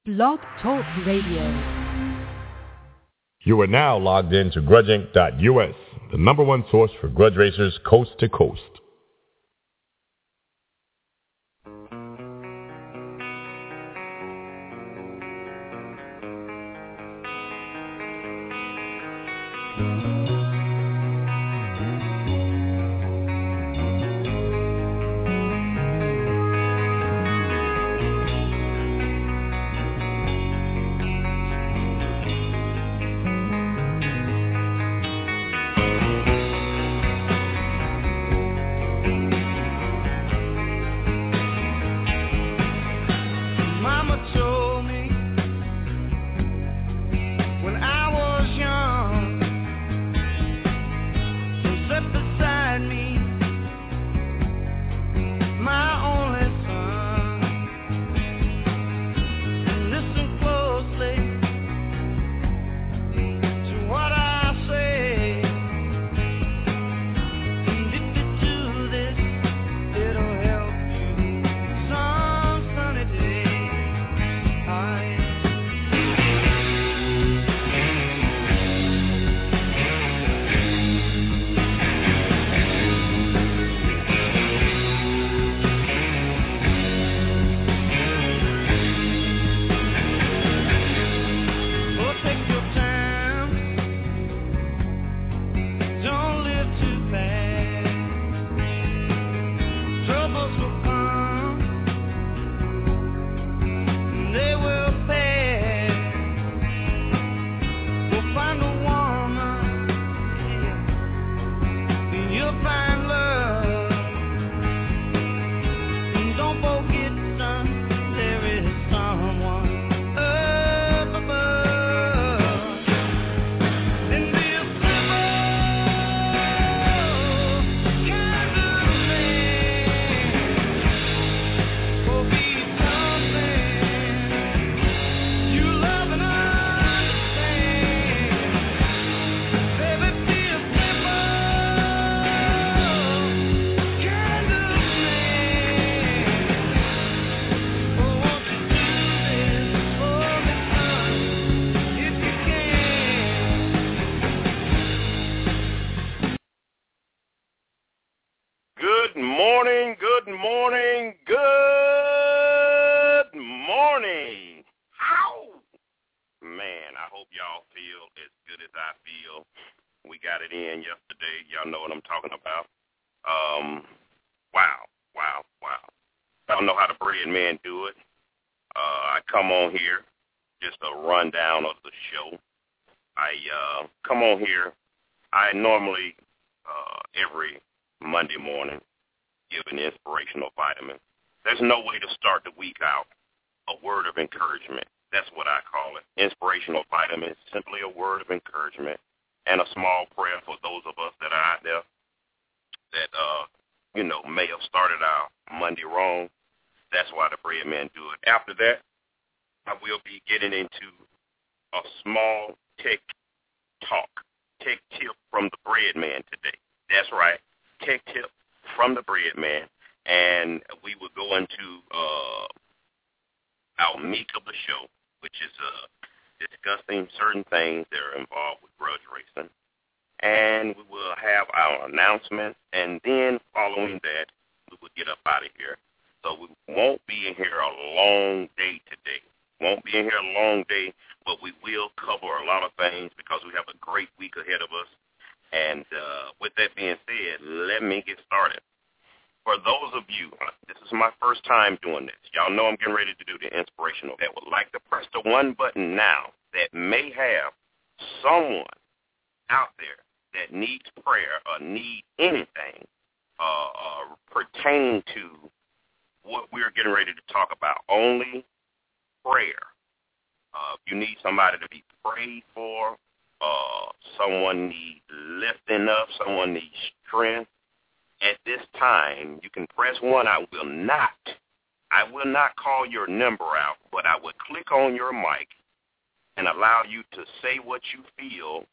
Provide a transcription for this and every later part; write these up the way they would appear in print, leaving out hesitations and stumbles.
Blog Talk Radio. You are now logged in to grudgeinc.us, the number one source for grudge racers coast to coast.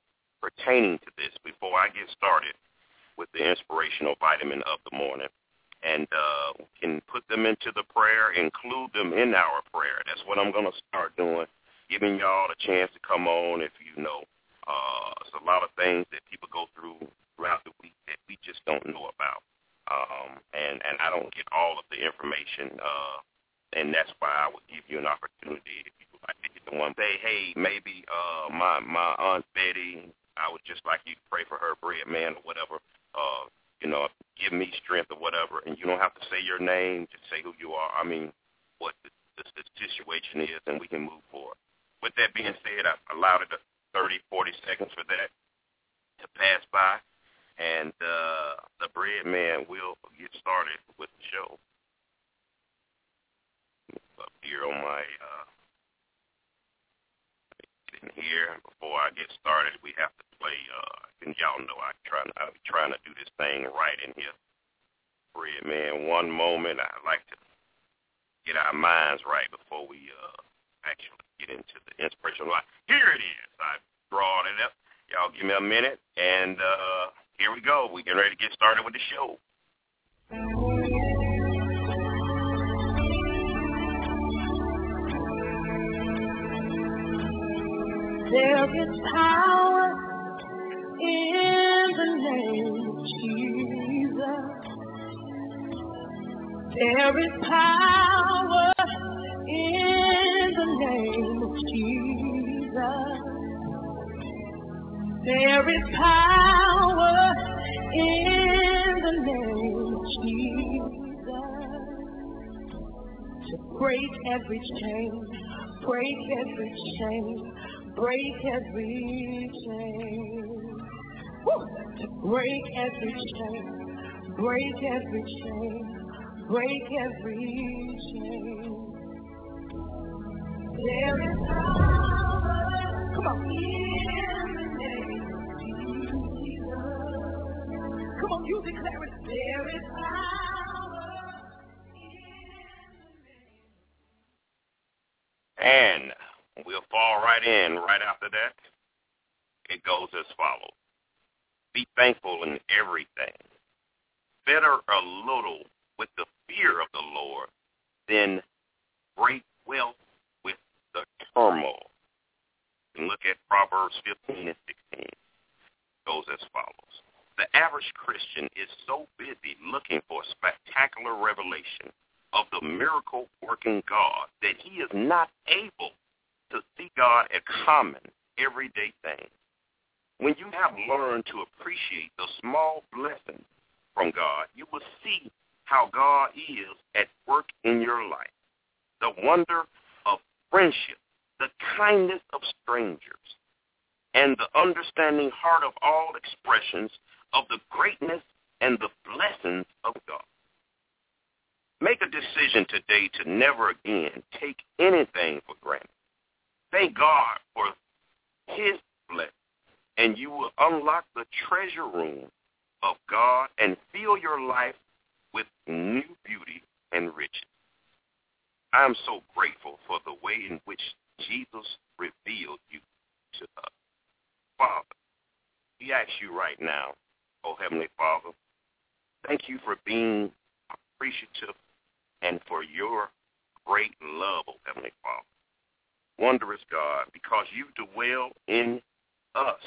With the inspirational vitamin of the morning. and can put them into the prayer, include them in our prayer. That's what I'm going to start doing, giving y'all a chance to come on if you know. It's a lot of things that people go through throughout the week that we just don't know about. And I don't get all of the information, and that's why I would give you an opportunity if you would like to get the one. Say, hey, maybe my Aunt Betty, I would just like you to pray for her, bread man, or whatever. Give me strength or whatever. And you don't have to say your name, just say who you are. I mean, what the situation is, and we can move forward. With that being said, I allowed it 30, 40 seconds for that to pass by. And the bread man will get started with the show. Up here on my in here, before I get started, we have to play. And y'all know I'll be trying to do this thing right in here. Bread man, one moment. I like to get our minds right before we actually get into the inspirational life. Here it is. I brought it up. Y'all give me a minute, and here we go. We're getting ready to get started with the show. There is power in the name of Jesus. There is power in the name of Jesus. There is power in the name of Jesus to break every chain, break every chain, break every chain. Woo! To break every chain, break every chain, break every chain. There is power. Come on. Come on, you declare it. There is power in the name. And we'll fall right in right after that. It goes as follows. Be thankful in everything. Better a little with the fear of the Lord than great wealth with the turmoil. You can look at Proverbs 15 and 16. It goes as follows. The average Christian is so busy looking for spectacular revelation of the miracle-working God that he is not able to see God a common, everyday thing. When you have learned to appreciate the small blessings from God, you will see how God is at work in your life. The wonder of friendship, the kindness of strangers, and the understanding heart of all expressions of the greatness and the blessings of God. Make a decision today to never again take anything for granted. Thank God for his blessing, and you will unlock the treasure room of God and fill your life with new beauty and riches. I am so grateful for the way in which Jesus revealed you to us. Father, we ask you right now, oh Heavenly Father, thank you for being appreciative and for your great love, oh Heavenly Father. Wondrous God, because you dwell in us,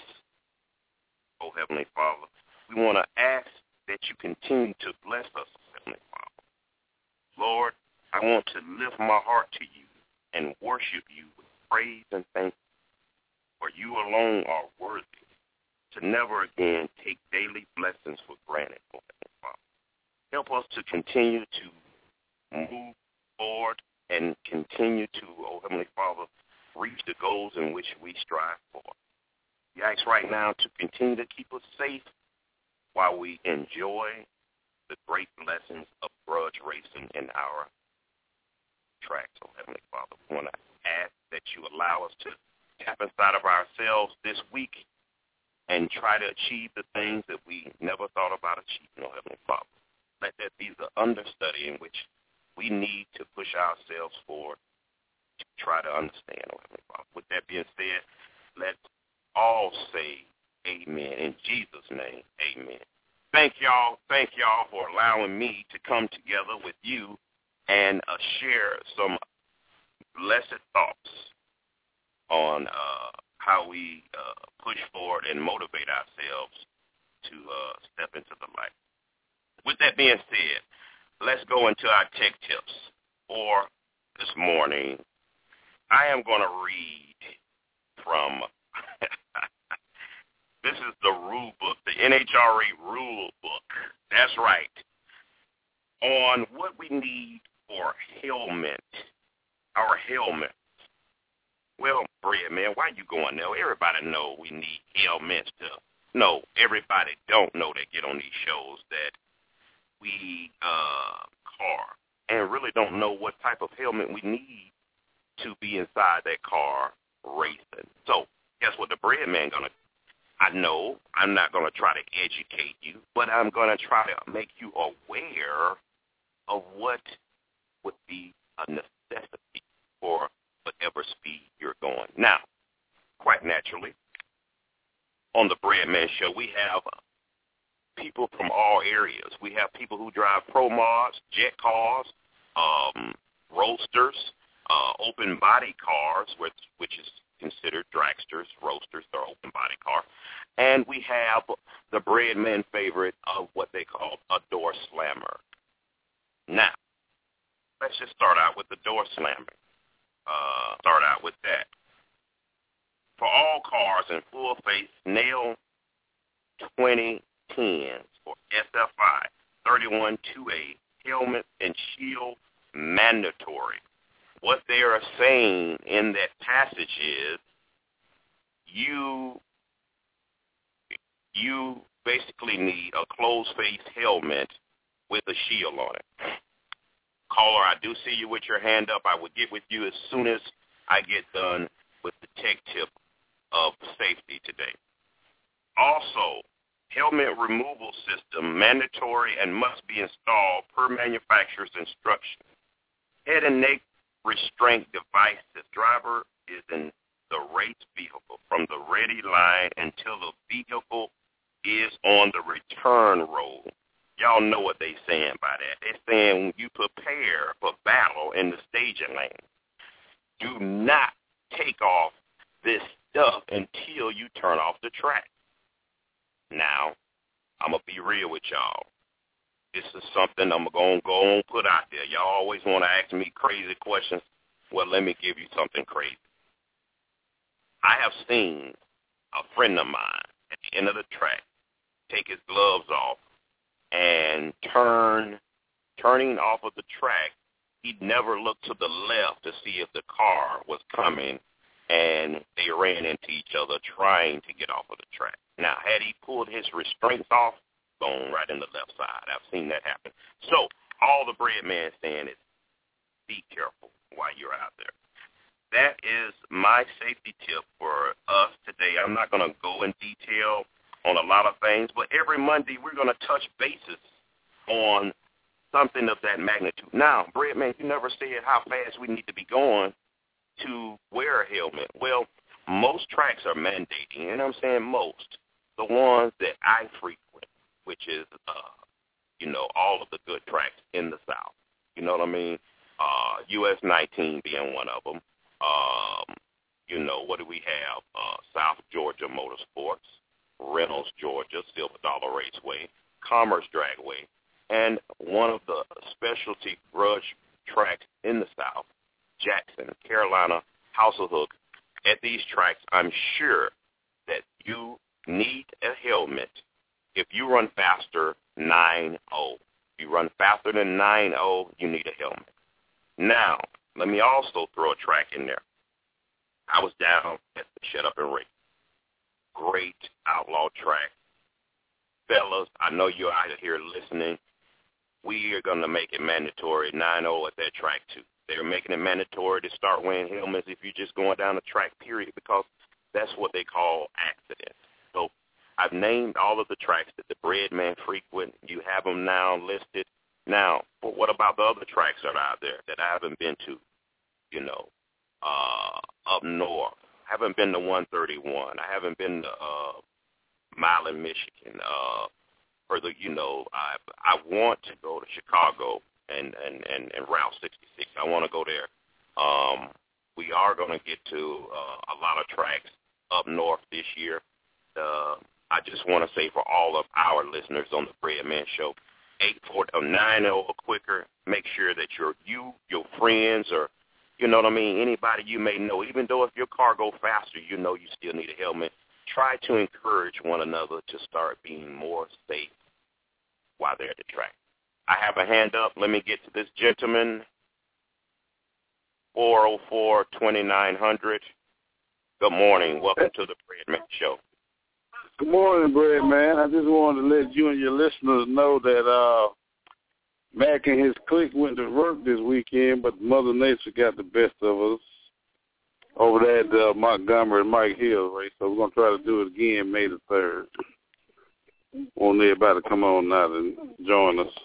oh Heavenly Father, we want to ask that you continue to bless us, Heavenly Father. Lord, I want to lift my heart to you and worship you with praise and thanks, for you alone are worthy to never again take daily blessings for granted, oh Heavenly Father. Help us to continue to move forward and continue to, oh Heavenly Father, reach the goals in which we strive for. We ask right now to continue to keep us safe while we enjoy the great blessings of grudge racing in our tracks, oh Heavenly Father. We want to ask that you allow us to tap inside of ourselves this week and try to achieve the things that we never thought about achieving, oh Heavenly Father. Let that be the understudy in which we need to push ourselves forward to try to understand, oh Heavenly Father. With that being said, let's all say amen. In Jesus' name, amen. Thank y'all for allowing me to come together with you and share some blessed thoughts on how we push forward and motivate ourselves to step into the light. With that being said, let's go into our tech tips for this morning. I am going to read from, this is the rule book, the NHRA rule book. That's right. On what we need for helmet, our helmets. Well, Bread Man, why you going there? Everybody know we need helmets to. No, everybody don't know that get on these shows that we car and really don't know what type of helmet we need to be inside that car racing. So guess what the Bread Man gonna? I know I'm not gonna try to educate you, but I'm gonna try to make you aware of what would be a necessity for whatever speed you're going. Now, quite naturally, on the Bread Man Show, we have people from all areas. We have people who drive pro mods, jet cars, roadsters, open body cars, which is considered dragsters, roadsters, or open body car. And we have the Bread Man favorite of what they call a door slammer. Now, let's just start out with the door slamming. Start out with that. For all cars in full-face nail 2010s for SFI 31-2A helmet and shield mandatory. What they are saying in that passage is you basically need a closed-face helmet with a shield on it. Caller, I do see you with your hand up. I will get with you as soon as I get done with the tech tip of safety today. Also, helmet removal system mandatory and must be installed per manufacturer's instructions. Head and neck restraint device. The driver is in the race vehicle from the ready line until the vehicle is on the return road. Y'all know what they saying by that. They're saying when you prepare for battle in the staging lane, do not take off this stuff until you turn off the track. Now, I'm going to be real with y'all. This is something I'm going to go and put out there. Y'all always want to ask me crazy questions. Well, let me give you something crazy. I have seen a friend of mine at the end of the track take his gloves off and turning off of the track, he'd never looked to the left to see if the car was coming, and they ran into each other trying to get off of the track. Now, had he pulled his restraints off, going right in the left side. I've seen that happen. So all the Bread Man is saying is be careful while you're out there. That is my safety tip for us today. I'm not going to go in detail on a lot of things, but every Monday we're going to touch bases on something of that magnitude. Now, Bread Man, you never said how fast we need to be going to wear a helmet. Well, most tracks are mandating, and I'm saying most. The ones that I frequent, which is, all of the good tracks in the South. You know what I mean? US 19 being one of them. What do we have? South Georgia Motorsports, Reynolds, Georgia, Silver Dollar Raceway, Commerce Dragway, and one of the specialty grudge tracks in the South, Jackson, Carolina, House of Hook. At these tracks, I'm sure that you need a helmet if you run faster 9.0. If you run faster than 9.0, you need a helmet. Now, let me also throw a track in there. I was down at the Shut Up and Race. Great outlaw track. Fellas, I know you're out here listening. We are going to make it mandatory 9.0 at that track, too. They're making it mandatory to start wearing helmets if you're just going down the track, period, because that's what they call accidents. So I've named all of the tracks that the Bread Man frequent. You have them now listed. Now, but what about the other tracks that are out there that I haven't been to? Up north. I haven't been to 131. I haven't been to Milan, Michigan. for the, I want to go to Chicago and Route 66. I want to go there. We are going to get to a lot of tracks up north this year. I just want to say for all of our listeners on the Bread Man Show, 840 or quicker, make sure that your friends, or, anybody you may know, even though if your car go faster, you still need a helmet. Try to encourage one another to start being more safe while they're at the track. I have a hand up. Let me get to this gentleman. 404-2900. Good morning. Welcome to the Bread Man Show. Good morning, Bread Man. I just wanted to let you and your listeners know that Mac and his clique went to work this weekend, but Mother Nature got the best of us over there at the Montgomery and Mike Hill race. So we're going to try to do it again May the 3rd. Want everybody to come on out and join us.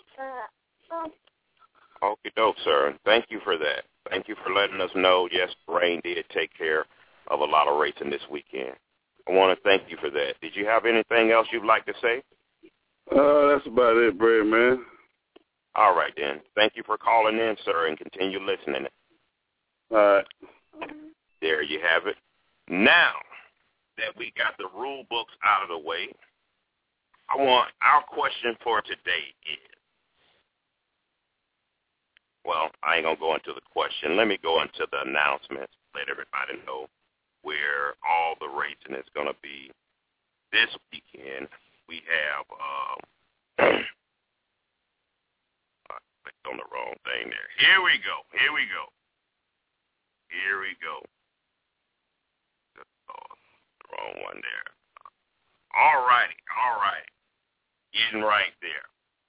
Okie doke, sir. Thank you for that. Thank you for letting us know. Yes, rain did take care of a lot of racing this weekend. I want to thank you for that. Did you have anything else you'd like to say? That's about it, Bread Man. All right, then. Thank you for calling in, sir, and continue listening. All right. There you have it. Now that we got the rule books out of the way, our question for today is, well, I ain't going to go into the question. Let me go into the announcements, let everybody know where all the racing is going to be this weekend. We have, I clicked on the wrong thing there. Here we go. The wrong one there. All righty. Getting right there.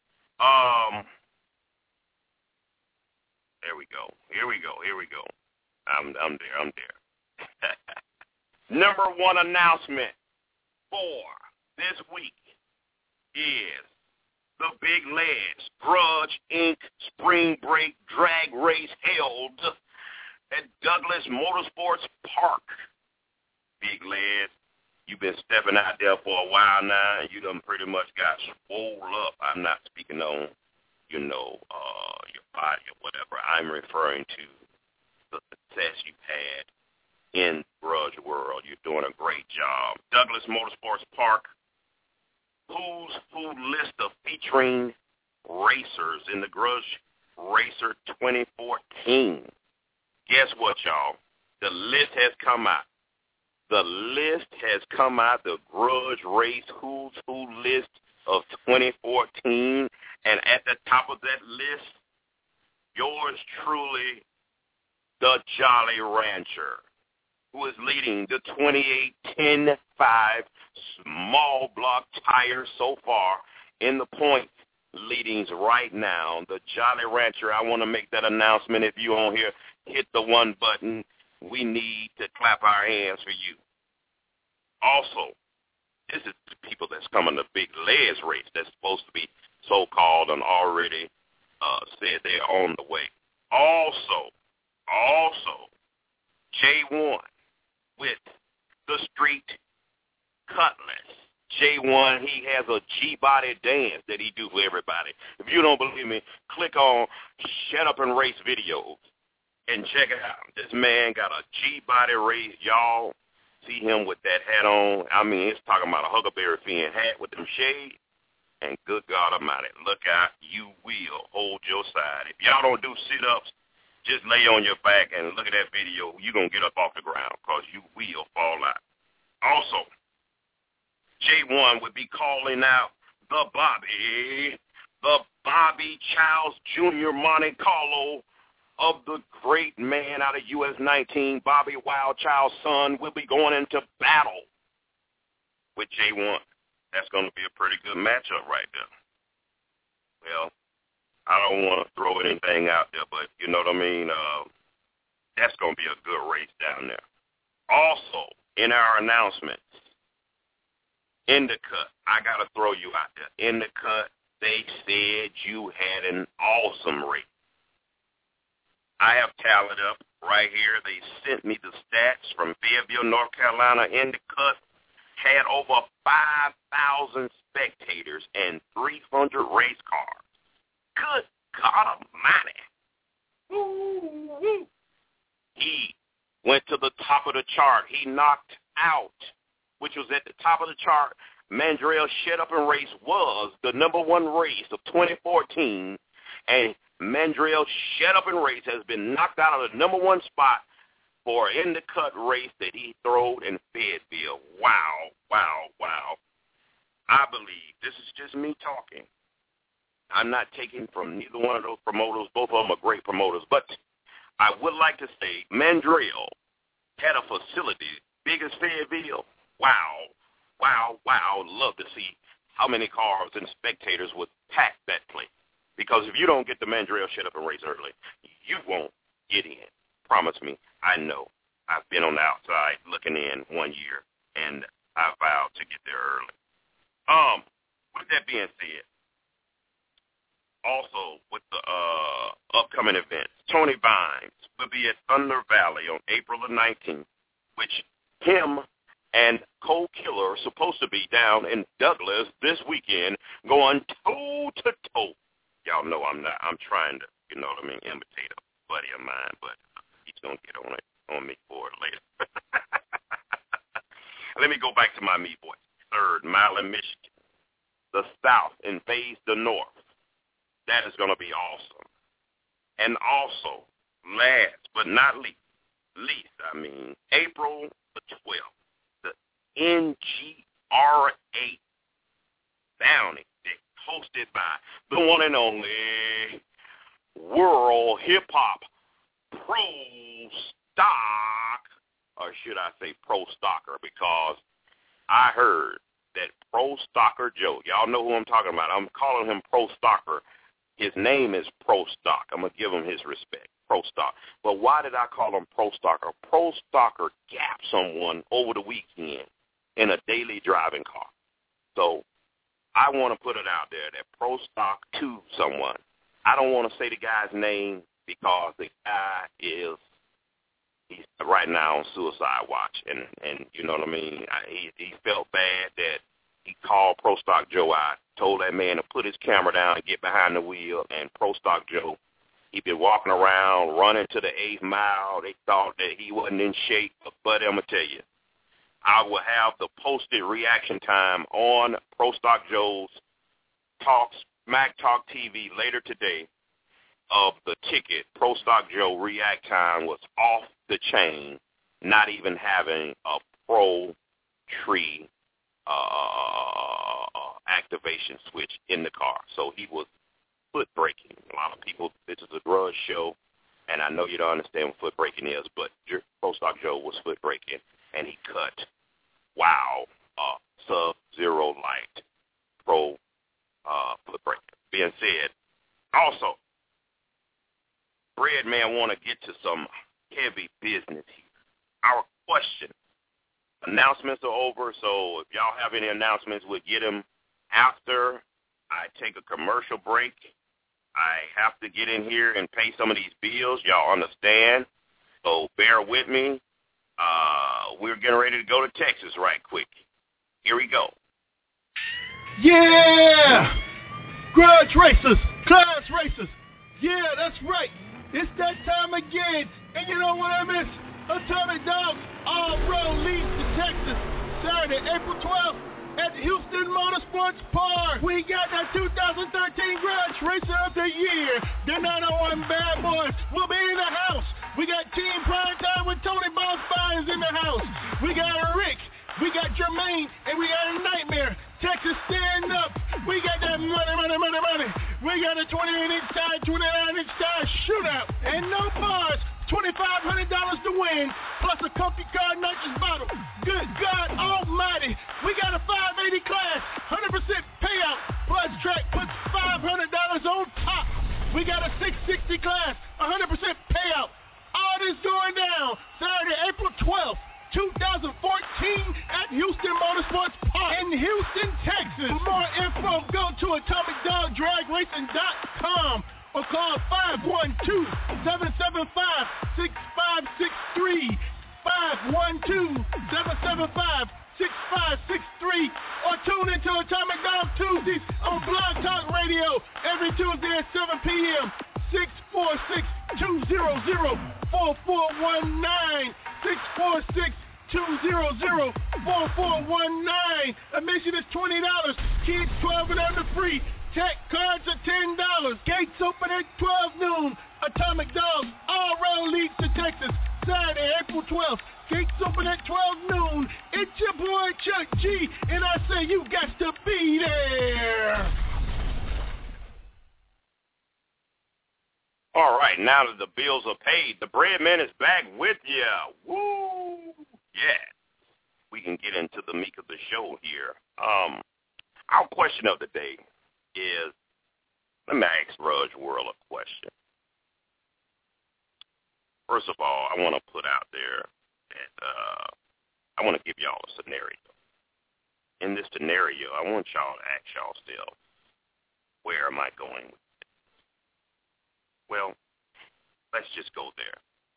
There we go. Here we go. I'm there. Number one announcement for this week is the Big Legs Grudge Inc. Spring Break Drag Race held at Douglas Motorsports Park. Big Legs, you've been stepping out there for a while now, and you done pretty much got swole up. I'm not speaking on, your body or whatever. I'm referring to the success you've had in Grudge World. You're doing a great job. Douglas Motorsports Park, Who's Who list of featuring racers in the Grudge Racer 2014. Guess what, y'all? The list has come out. The Grudge Race Who's Who list of 2014. And at the top of that list, yours truly, the Jolly Rancher, who is leading the 28-10-5 small block tire so far in the point leadings right now. The Jolly Rancher, I want to make that announcement. If you on here, hit the one button. We need to clap our hands for you. Also, this is the people that's coming to Big Legs race that's supposed to be so-called and already said they're on the way. Also, J1 with the Street Cutlass. J1, he has a G-body dance that he do for everybody. If you don't believe me, click on Shut Up and Race videos and check it out. This man got a G-body race. Y'all see him with that hat on. I mean, it's talking about a Huckleberry Finn hat with them shades. And good God Almighty, look out, you will hold your side. If y'all don't do sit-ups, just lay on your back and look at that video. You're going to get up off the ground because you will fall out. Also, J1 would be calling out the Bobby Childs Jr. Monte Carlo of the great man out of US 19, Bobby Wild Child's son, will be going into battle with J1. That's going to be a pretty good matchup right there. Well, I don't want to throw anything out there, but you know what I mean? That's going to be a good race down there. Also, in our announcements, Indicut, I got to throw you out there. Indicut, they said you had an awesome race. I have tallied up right here. They sent me the stats from Fayetteville, North Carolina. Indicut had over 5,000 spectators and 300 race cars. Good God Almighty. Woo-woo. He went to the top of the chart. He knocked out, which was at the top of the chart. Mandrell Shut Up and Race was the number one race of 2014, and Mandrell Shut Up and Race has been knocked out of the number one spot for in the cut race that he throwed in Fayetteville. Wow, wow, wow. I believe, this is just me talking. I'm not taking from neither one of those promoters. Both of them are great promoters. But I would like to say Mandrell had a facility big as Fayetteville. Wow, wow, wow. Love to see how many cars and spectators would pack that place. Because if you don't get the Mandrell Shut Up and Race early, you won't get in. Promise me. I know. I've been on the outside looking in 1 year, and I vowed to get there early. With that being said, also with the upcoming events, Tony Vines will be at Thunder Valley on April the 19th, which him and Cole Killer are supposed to be down in Douglas this weekend going toe-to-toe. Y'all know I'm trying to, you know what I mean, imitate a buddy of mine, but he's going to get on me for it later. Let me go back to my meat boy. 3rd, Milan, Michigan. The South invades the North. That is going to be awesome. And also, last but not least, April the 12th, the NGRA Bounty Day, hosted by the one and only World Hip Hop Pro Stock, or should I say Pro Stocker, because I heard that Pro Stocker Joe, y'all know who I'm talking about. I'm calling him Pro Stocker. His name is Pro Stock. I'm going to give him his respect, Pro Stock. But why did I call him Pro Stocker? Pro Stocker gapped someone over the weekend in a daily driving car. So I want to put it out there that Pro Stock to someone. I don't want to say the guy's name because the guy he's right now on suicide watch, and you know what I mean? He felt bad that he called Pro Stock Joe out, told that man to put his camera down and get behind the wheel, and Pro Stock Joe, he'd been walking around, running to the 8th mile. They thought that he wasn't in shape, but I'm going to tell you, I will have the posted reaction time on Pro Stock Joe's Smack Talk TV later today of the ticket. Pro Stock Joe react time was off the chain, not even having a Pro Tree activation switch in the car. So he was foot braking. A lot of people, this is a drug show, and I know you don't understand what foot braking is, but Pro Stock Joe was foot braking, and he cut, Sub-Zero Light Pro foot braking. Being said, also, Bread Man want to get to some heavy business here. Our question. Announcements are over, so if y'all have any announcements, we'll get them after I take a commercial break. I have to get in here and pay some of these bills. Y'all understand? So bear with me. We're getting ready to go to Texas right quick. Here we go. Yeah! Grudge Racers, Class Racers. Yeah, that's right. It's that time again. And you know what I miss? Atomic Dogs All-Road leads to Texas. Saturday, April 12th at Houston Motorsports Park. We got that 2013 Grudge Racer of the Year. The 901 Bad Boys will be in the house. We got Team Primetime with Tony Boss Bynes in the house. We got Rick. We got Jermaine. And we got a Nightmare. Texas stand up. We got that money. We got a 28-inch tire, 29-inch tire shootout. And no bars. $2,500 to win, plus a comfy car nitrous bottle. Good God Almighty. We got a 580 class, 100% payout. Plus Track puts $500 on top. We got a 660 class, 100% payout. All this going down Saturday, April 12th, 2014 at Houston Motorsports Park in Houston, Texas. For more info, go to AtomicDogDragRacing.com. or call 512-775-6563, 512-775-6563. 646-644-6563 or tune into Atomic Dog Tuesdays on Blog Talk Radio every Tuesday at 7 p.m. 646-200-4419. 646-200-4419. Admission is $20. Kids 12 and under free. Tech cards are $10. Gates open at 12 noon. Atomic Dogs, all road leads to Texas. Saturday, April 12th. Gates open at 12 noon. It's your boy Chuck G, and I say you got to be there. All right, now that the bills are paid, the Bread Man is back with you. Woo! Yeah. We can get into the meat of the show here. Our question of the day is, let me ask Rudge World a question. First of all, I want to put out there that I want to give y'all a scenario. In this scenario, I want y'all to ask yourself, where am I going with this? Well, let's just go there.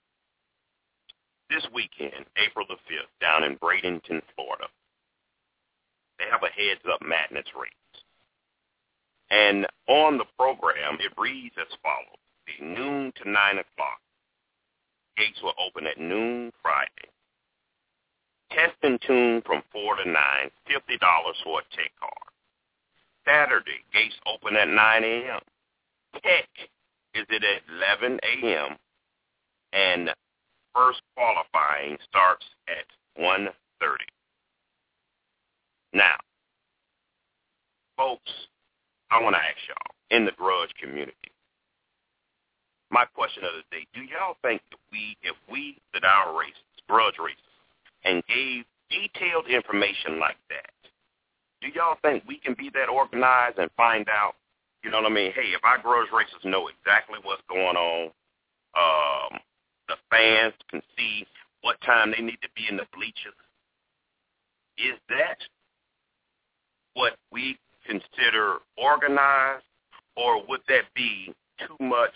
This weekend, April the 5th, down in Bradenton, Florida, they have a heads-up madness race. And on the program, it reads as follows. Be noon to 9 o'clock. Gates will open at noon Friday. Test and tune from 4 to 9, $50 for a tech card. Saturday, gates open at 9 a.m. Tech is it at 11 a.m. and first qualifying starts at 1:30. Now, folks, I want to ask y'all, in the grudge community, my question of the day, do y'all think that if we did our races, grudge races, and gave detailed information like that, do y'all think we can be that organized and find out, you know what I mean, hey, if our grudge racers know exactly what's going on, the fans can see what time they need to be in the bleachers, is that what we consider organized, or would that be too much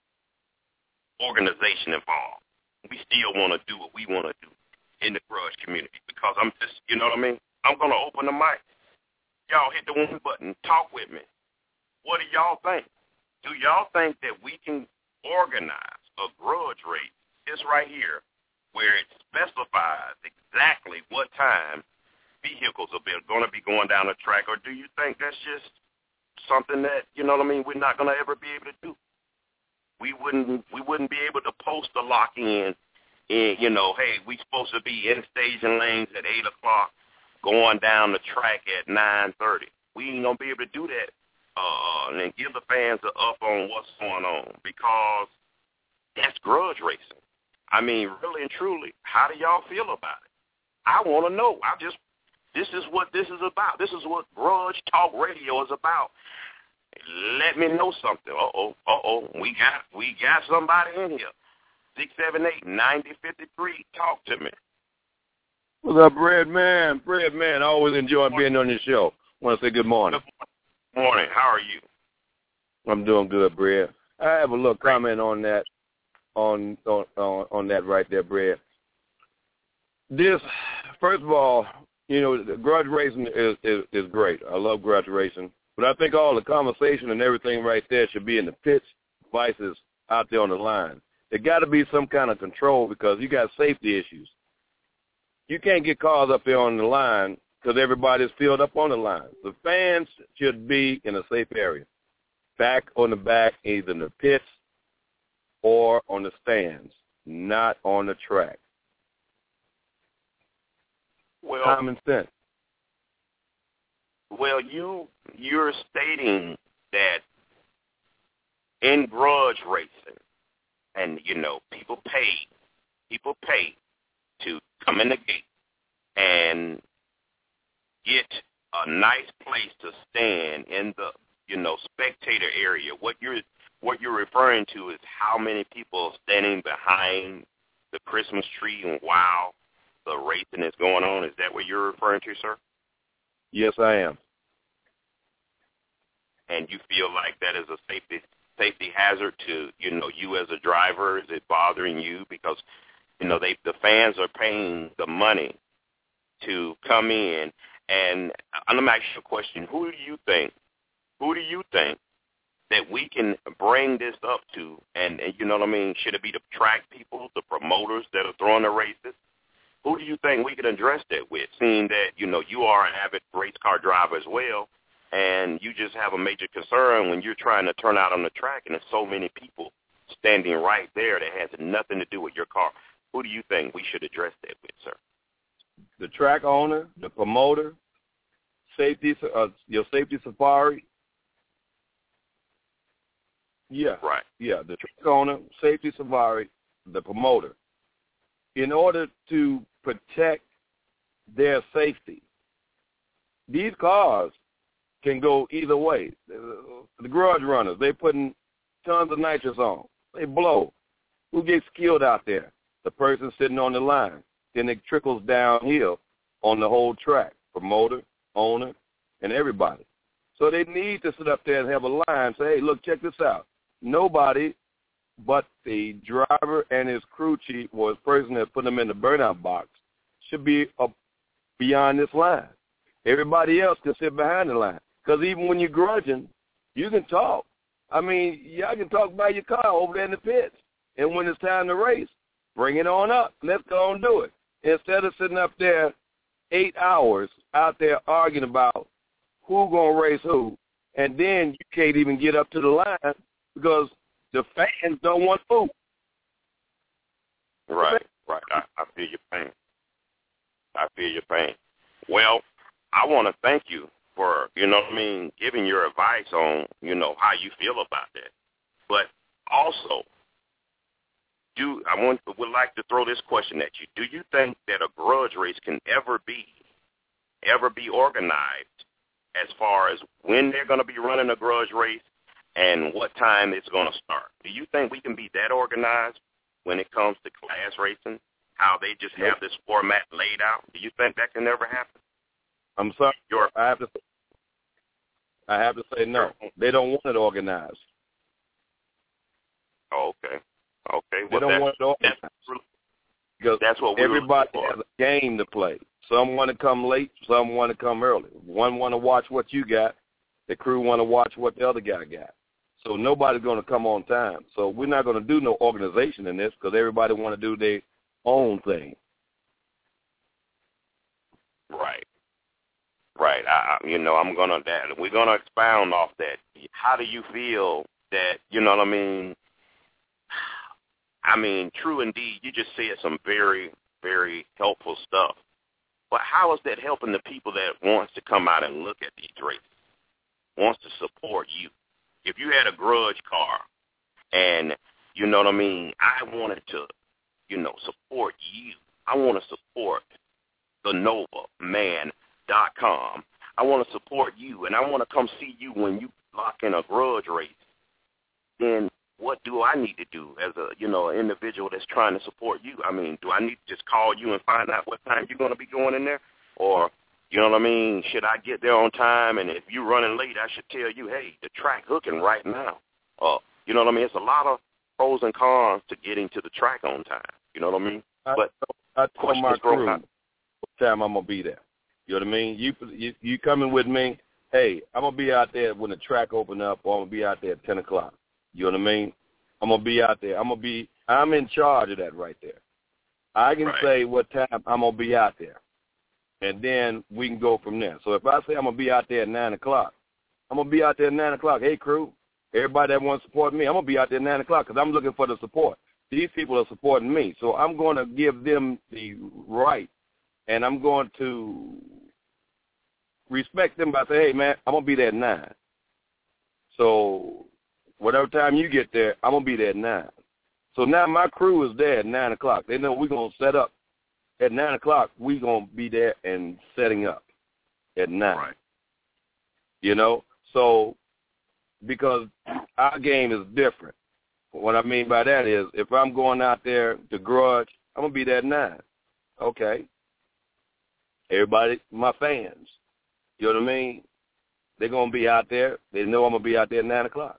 organization involved? We still want to do what we want to do in the grudge community, because I'm just, you know what I mean? I'm going to open the mic. Y'all hit the one button. Talk with me. What do y'all think? Do y'all think that we can organize a grudge race, this right here, where it specifies exactly what time vehicles are going to be going down the track, or do you think that's just something that, you know what I mean, we're not going to ever be able to do? We wouldn't be able to post a lock-in, you know, hey, we supposed to be in staging lanes at 8 o'clock, going down the track at 9:30. We ain't going to be able to do that and give the fans a up on what's going on, because that's grudge racing. I mean, really and truly, how do y'all feel about it? I want to know. This is what this is about. This is what Grudge Talk Radio is about. Let me know something. We got somebody in here. 678-9053. Talk to me. What's up, Bread Man? Bread Man, I always enjoy being on your show. Want to say good morning. Good morning. How are you? I'm doing good, Bread. I have a little comment on that, on that right there, Bread. This, first of all, you know, the grudge racing is great. I love grudge racing. But I think all the conversation and everything right there should be in the pits, vices out there on the line. There got to be some kind of control, because you got safety issues. You can't get cars up there on the line because everybody's filled up on the line. The fans should be in a safe area, back on the back, either in the pits or on the stands, not on the track. Well, common sense. Well, you're stating that in grudge racing, and you know, people pay to come in the gate and get a nice place to stand in the, you know, spectator area. What you're referring to is how many people are standing behind the Christmas tree and while the racing is going on. Is that what you're referring to, sir? Yes, I am. And you feel like that is a safety hazard to, you know, you as a driver? Is it bothering you because, you know, the fans are paying the money to come in. And let me ask you a question. Who do you think that we can bring this up to? And you know what I mean? Should it be the track people, the promoters that are throwing the races? Who do you think we can address that with, seeing that, you know, you are an avid race car driver as well, and you just have a major concern when you're trying to turn out on the track and there's so many people standing right there that has nothing to do with your car? Who do you think we should address that with, sir? The track owner, the promoter, your safety safari. Yeah. Right. Yeah, the track owner, safety safari, the promoter. In order to protect their safety, these cars can go either way. The garage runners, they putting tons of nitrous on. They blow. Who gets killed out there? The person sitting on the line. Then it trickles downhill on the whole track, promoter, owner, and everybody. So they need to sit up there and have a line, say, hey, look, check this out. Nobody but the driver and his crew chief or his person that put them in the burnout box should be up beyond this line. Everybody else can sit behind the line. Because even when you're grudging, you can talk. I mean, y'all can talk by your car over there in the pits. And when it's time to race, bring it on up. Let's go and do it. Instead of sitting up there 8 hours out there arguing about who's going to race who, and then you can't even get up to the line because the fans don't want food. Right. I feel your pain. Well, I want to thank you for, you know what I mean, giving your advice on, you know, how you feel about that. But also, would like to throw this question at you. Do you think that a grudge race can ever be organized as far as when they're going to be running a grudge race and what time it's going to start? Do you think we can be that organized when it comes to class racing, how they just have this format laid out? Do you think that can ever happen? I'm sorry. I have to say no. They don't want it organized. Oh, okay. Well, they don't want it organized. Because that's what everybody has a game to play. Some want to come late, some want to come early. One want to watch what you got. The crew want to watch what the other guy got. So nobody's going to come on time. So we're not going to do no organization in this because everybody want to do their own thing. Right. We're going to expound off that. How do you feel that, you know what I mean? I mean, true indeed, you just said some very, very helpful stuff. But how is that helping the people that wants to come out and look at these races, wants to support you? If you had a grudge car and, you know what I mean, I wanted to, you know, support you. I want to support thenovaman.com. I want to support you, and I want to come see you when you lock in a grudge race. Then what do I need to do as a, you know, an individual that's trying to support you? I mean, do I need to just call you and find out what time you're going to be going in there? Or, you know what I mean, should I get there on time? And if you're running late, I should tell you, hey, the track hooking right now. You know what I mean? It's a lot of pros and cons to getting to the track on time. You know what I mean? But I told my crew what time I'm going to be there. You know what I mean? You coming with me, hey, I'm going to be out there when the track open up, or I'm going to be out there at 10 o'clock. You know what I mean? I'm going to be out there. I'm in charge of that right there. I can say what time I'm going to be out there, and then we can go from there. So if I say I'm going to be out there at 9 o'clock, I'm going to be out there at 9 o'clock. Hey, crew, everybody that wants to support me, I'm going to be out there at 9 o'clock because I'm looking for the support. These people are supporting me, so I'm going to give them the right, and I'm going to respect them by saying, hey, man, I'm going to be there at 9. So whatever time you get there, I'm going to be there at 9. So now my crew is there at 9 o'clock. They know we're going to set up. At 9 o'clock, we're going to be there and setting up at 9. Right. You know? So because our game is different. What I mean by that is if I'm going out there to grudge, I'm going to be there at 9. Okay. Everybody, my fans, you know what I mean? They're going to be out there. They know I'm going to be out there at 9 o'clock.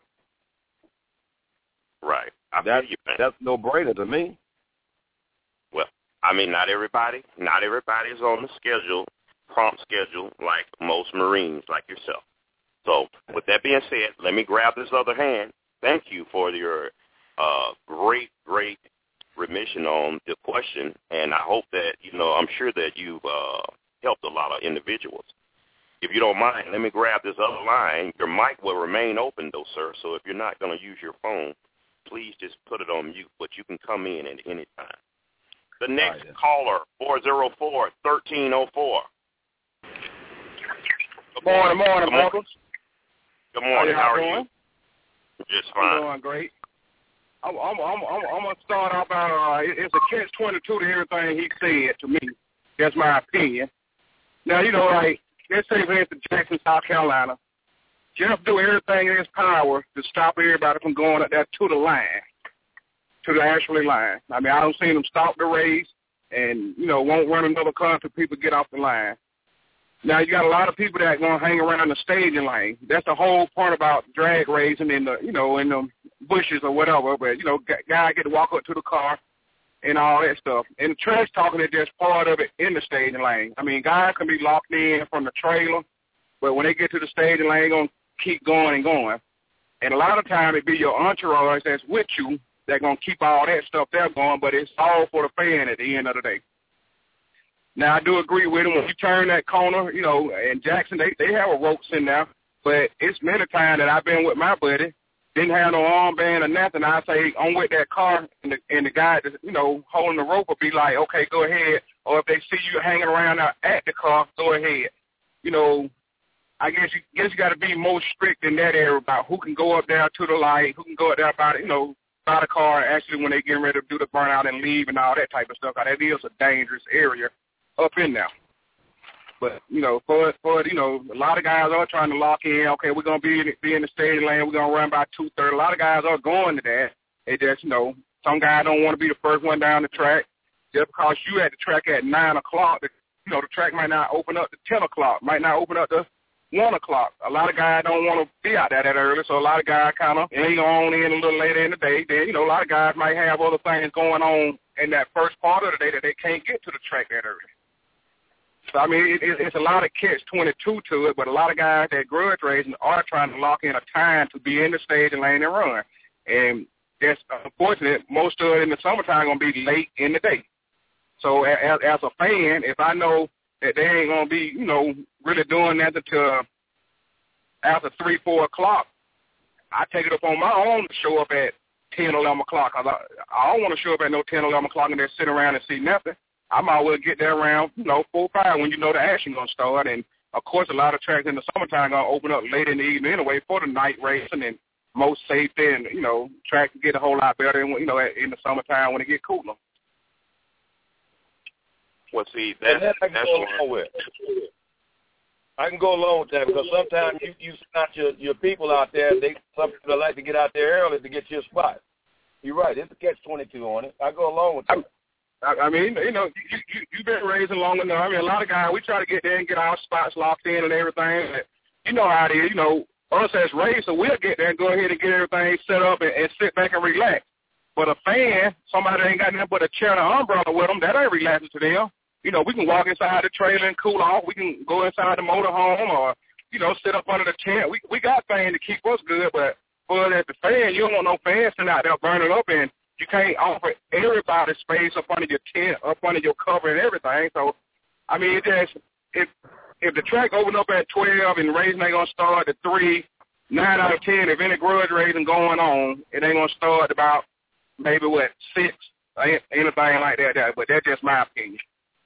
Right. That's no-brainer to me. Well, I mean, not everybody is on the schedule, prompt schedule, like most Marines, like yourself. So with that being said, let me grab this other hand. Thank you for your great remission on the question, and I hope that, I'm sure that you've helped a lot of individuals. If you don't mind, let me grab this other line. Your mic will remain open, though, sir, so if you're not going to use your phone, please just put it on mute, but you can come in at any time. The next caller, 404-1304. Good morning, Marcus. Good morning. How are you? Just fine. I'm doing great. I'm gonna start off by it's a catch-22 to everything he said to me. That's my opinion. Now, like, let's say we're in Jackson, South Carolina. Jeff do everything in his power to stop everybody from going up there to the line, to the actual line. I mean, I don't see them stop the race and, won't run another car until people get off the line. Now, you got a lot of people that are going to hang around the staging lane. That's the whole part about drag racing in the, in the bushes or whatever. But, guys get to walk up to the car and all that stuff. And the trash talking is just part of it in the staging lane. I mean, guys can be locked in from the trailer, but when they get to the staging lane, they're going to keep going and going. And a lot of times it be your entourage that's with you that's going to keep all that stuff there going, but it's all for the fan at the end of the day. Now, I do agree with him. When you turn that corner, in Jackson, they have a ropes in there, but it's many times that I've been with my buddy, didn't have no armband or nothing. I say, I'm with that car, and the guy that's, holding the rope will be like, okay, go ahead. Or if they see you hanging around out at the car, go ahead. I guess you got to be more strict in that area about who can go up there to the light, who can go up there by the car actually when they getting ready to do the burnout and leave and all that type of stuff. That is a dangerous area up in there. But, for a lot of guys are trying to lock in. Okay, we're going to be in the staging lane. We're going to run by 2:30. A lot of guys are going to that. They just, some guys don't want to be the first one down the track. Just because you at the track at 9 o'clock, the track might not open up to 10 o'clock, might not open up to 1 o'clock. A lot of guys don't want to be out there that early, so a lot of guys kind of hang on in a little later in the day. Then, a lot of guys might have other things going on in that first part of the day that they can't get to the track that early. So, I mean, it's a lot of catch-22 to it, but a lot of guys that grudge racing are trying to lock in a time to be in the staging lane and run. And that's unfortunate. Most of it in the summertime going to be late in the day. So as a fan, if I know that they ain't going to be, really doing that until after 3, 4 o'clock, I take it up on my own to show up at 10, 11 o'clock. I don't want to show up at no 10, 11 o'clock and then sit around and see nothing. I might well get there around, 4 or 5 when the action going to start. And, of course, a lot of tracks in the summertime going to open up late in the evening anyway for the night racing and most safety and, tracks get a whole lot better, in the summertime when it get cooler. Well, see, that's what I can go along with that because sometimes you spot your people out there. Some people like to get out there early to get your spot. You're right. It's a catch-22 on it. I go along with that. I mean, you've been raising long enough. I mean, a lot of guys, we try to get there and get our spots locked in and everything. But you know how it is. Us as racers, we'll get there and go ahead and get everything set up and sit back and relax. But a fan, somebody that ain't got nothing but a chair and an umbrella with them, that ain't relaxing to them. We can walk inside the trailer and cool off. We can go inside the motorhome or, sit up under the tent. We got things to keep us good, but as the fan, you don't want no fans sitting out there burning up, and you can't offer everybody space up under your tent, up under your cover and everything. So, I mean, if the track open up at 12 and racing ain't going to start at 3, 9 out of 10, if any grudge racing going on, it ain't going to start about maybe, 6, anything like that. But that's just my opinion.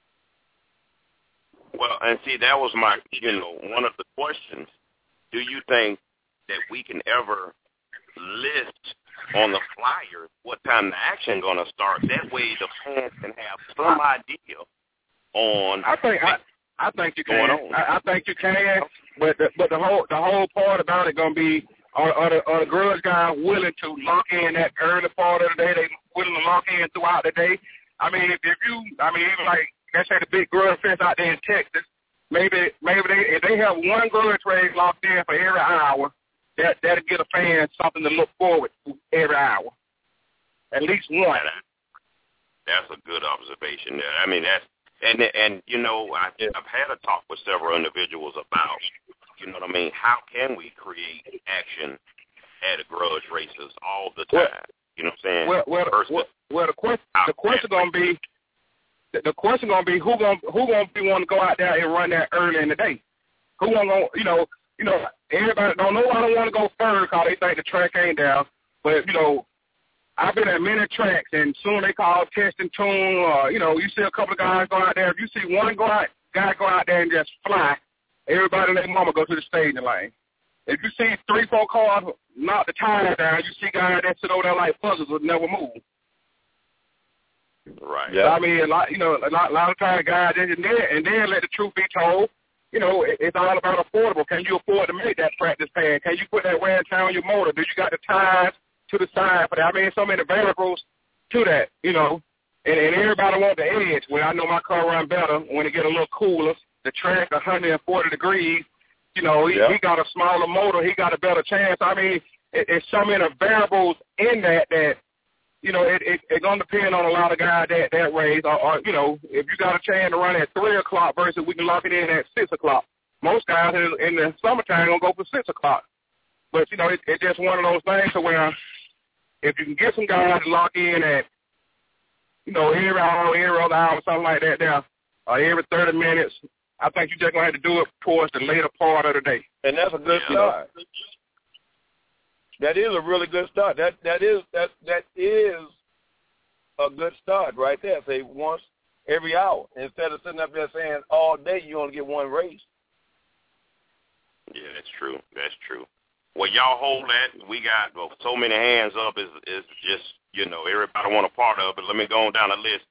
Well, and see, that was my, one of the questions. Do you think that we can ever list on the flyer what time the action going to start? That way the fans can have some idea on I think you can. I think you can, but the whole part about it going to be are the grudge guys willing to lock in that early part of the day? They willing to lock in throughout the day? I mean, even like, let's say the big grudge fence out there in Texas, maybe if they have one grudge race locked in for every hour, that'll get a fan something to look forward to every hour. At least one. That's a good observation there. I mean, that's and you know, I've had a talk with several individuals about, you know what I mean, how can we create action at a grudge races all the time? You know what I'm saying? Well, the question gonna be who gonna be wanting to go out there and run that early in the day? Who gonna you know everybody don't know. I don't want to go first because they think the track ain't down. But you know, I've been at many tracks, and soon they call test and tune. You know, you see a couple of guys go out there. If you see one guy go out there and just fly, everybody and their mama go to the staging lane. If you see 3-4 cars knock the tires down, you see guys that sit over there like puzzles would never move. Right. Yeah. I mean, a lot of times guys and then let the truth be told. You know, it's all about affordable. Can you afford to make that practice pad? Can you put that wear and tear on your motor? Do you got the tires to the side for that? I mean, so many variables to that, you know. And everybody wants the edge. Well, I know my car run better when it get a little cooler. The track 140 degrees. You know, he got a smaller motor. He got a better chance. I mean, it's so many variables in that you know, it's going to depend on a lot of guys that race. Or, you know, if you got a chance to run at 3 o'clock versus we can lock it in at 6 o'clock. Most guys in the summertime going to go for 6 o'clock. But, you know, it's just one of those things where if you can get some guys to lock in at, you know, every other hour, something like that there, or every 30 minutes, I think you just going to have to do it towards the later part of the day. And that's a good start. That is a really good start. That is a good start right there. Say once every hour instead of sitting up there saying all day you only get one race. Yeah, that's true. That's true. Well, y'all hold that. We got so many hands up. Is just, you know, everybody want a part of it. Let me go on down the list.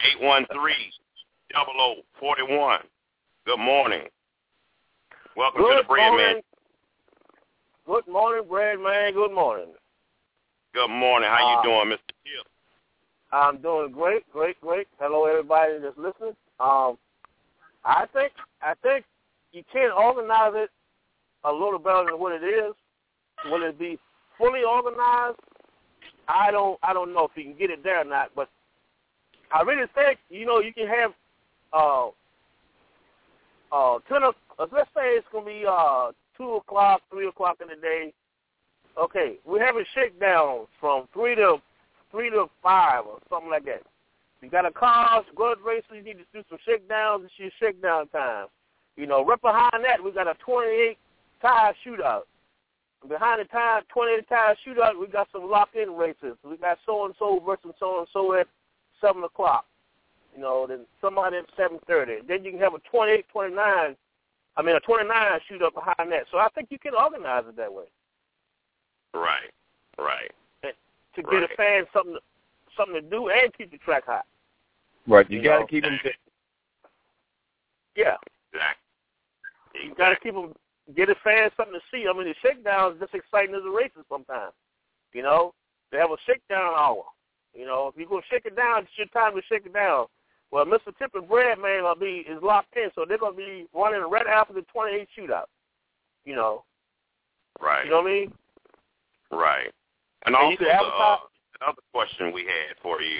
813-0041. Good morning. Welcome to the Bread Man. Good morning, Bread Man. Good morning. Good morning. How you doing, Mr. Tip? I'm doing great. Hello, everybody that's listening. I think you can organize it a little better than what it is. Will it be fully organized? I don't know if you can get it there or not. But I really think, you know, you can have let's say it's gonna be 2 o'clock, 3 o'clock in the day. Okay, we're having shakedowns from 3 to 5 or something like that. You got a car, grudge racer, you need to do some shakedowns. It's your shakedown time. You know, right behind that, we got a 28 tire shootout. Behind the 28 tire shootout, we got some lock-in races. We got so-and-so versus so-and-so at 7 o'clock. You know, then somebody at 7:30. Then you can have a 29 shootout behind that. So I think you can organize it that way. Right. And to get a fan something to do and keep the track hot. Right. You got to keep them. Yeah. Exactly. You got to keep them. Get a fan something to see. I mean, the shakedown is just exciting as the races sometimes. You know, they have a shakedown hour. You know, if you're going to shake it down, it's your time to shake it down. Well, Mr. Tip and Bread Man is locked in, so they're going to be running right after the 28 shootout. You know. Right. You know what I mean? Right. And also, another question we had for you,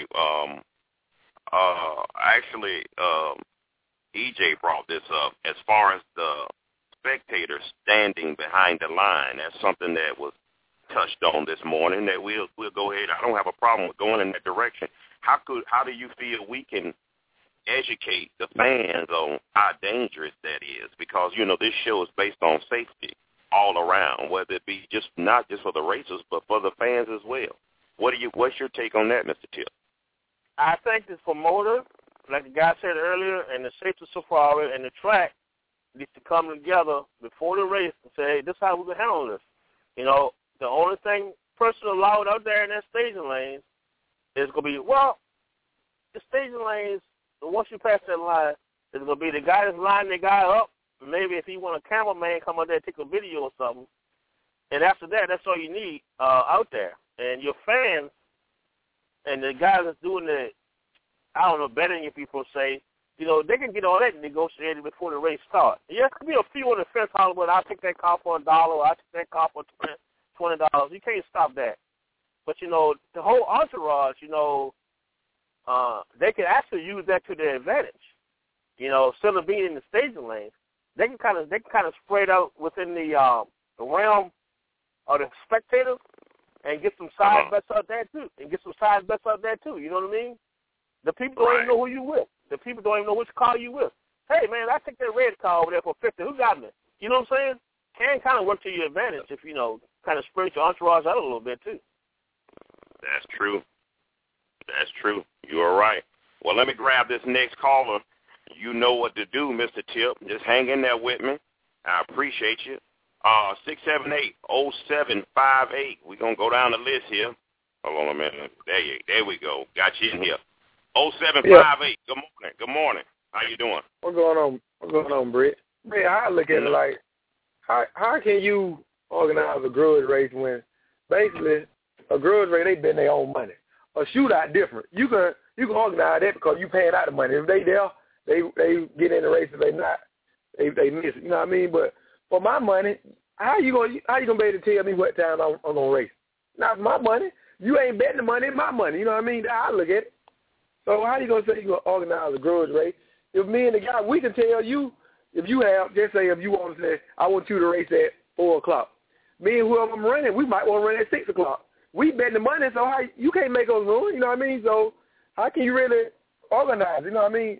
actually, EJ brought this up as far as the spectators standing behind the line. That's something that was touched on this morning that we'll go ahead. I don't have a problem with going in that direction. How do you feel we can educate the fans on how dangerous that is? Because, you know, this show is based on safety all around, whether it be not just for the racers, but for the fans as well. What's your take on that, Mr. Tip? I think the promoter, like the guy said earlier, and the safety safari and the track needs to come together before the race and say, hey, this is how we're going to handle this. You know, the only person allowed out there in that staging lanes is going to be, the staging lanes, once you pass that line, it's going to be the guy that's lining the guy up. Maybe if you want a cameraman come out there and take a video or something. And after that, that's all you need out there. And your fans and the guys that's doing betting, if people say, you know, they can get all that negotiated before the race starts. Yeah, there could be a few on the fence, Hollywood. I'll take that car for $1, or I'll take that car for $20. You can't stop that. But, you know, the whole entourage, you know, they can actually use that to their advantage. You know, instead of being in the staging lanes, they can kind of spread out within the realm of the spectators and get some side bets out there too. You know what I mean? The people don't even know who you with. The people don't even know which car you with. Hey man, I take that red car over there for 50. Who got me? You know what I'm saying? Can kind of work to your advantage if you know kind of spread your entourage out a little bit too. That's true. You're right. Well, let me grab this next caller. You know what to do, Mr. Tip. Just hang in there with me. I appreciate you. 678-0758. We're going to go down the list here. Hold on a minute. There we go. Got you in here. 0758. Yeah. Good morning. How you doing? What's going on, Brett? Brett, I look at it like, how can you organize a grudge race when basically a grudge race, they bend their own money? A shootout different. You can organize that because you paying out the money. If they there, they get in the race. If they not, they miss it. You know what I mean? But for my money, how you gonna be able to tell me what time I'm gonna race? Not my money. You ain't betting the money. It's my money. You know what I mean? I look at it. So how you gonna say you gonna organize a grudge race? If me and the guy, we can tell you if you have, just say if you want to say, I want you to race at 4:00. Me and whoever I'm running, we might want to run at 6:00. We betting the money, so how you can't make us run. You know what I mean? So how can you really organize? You know what I mean?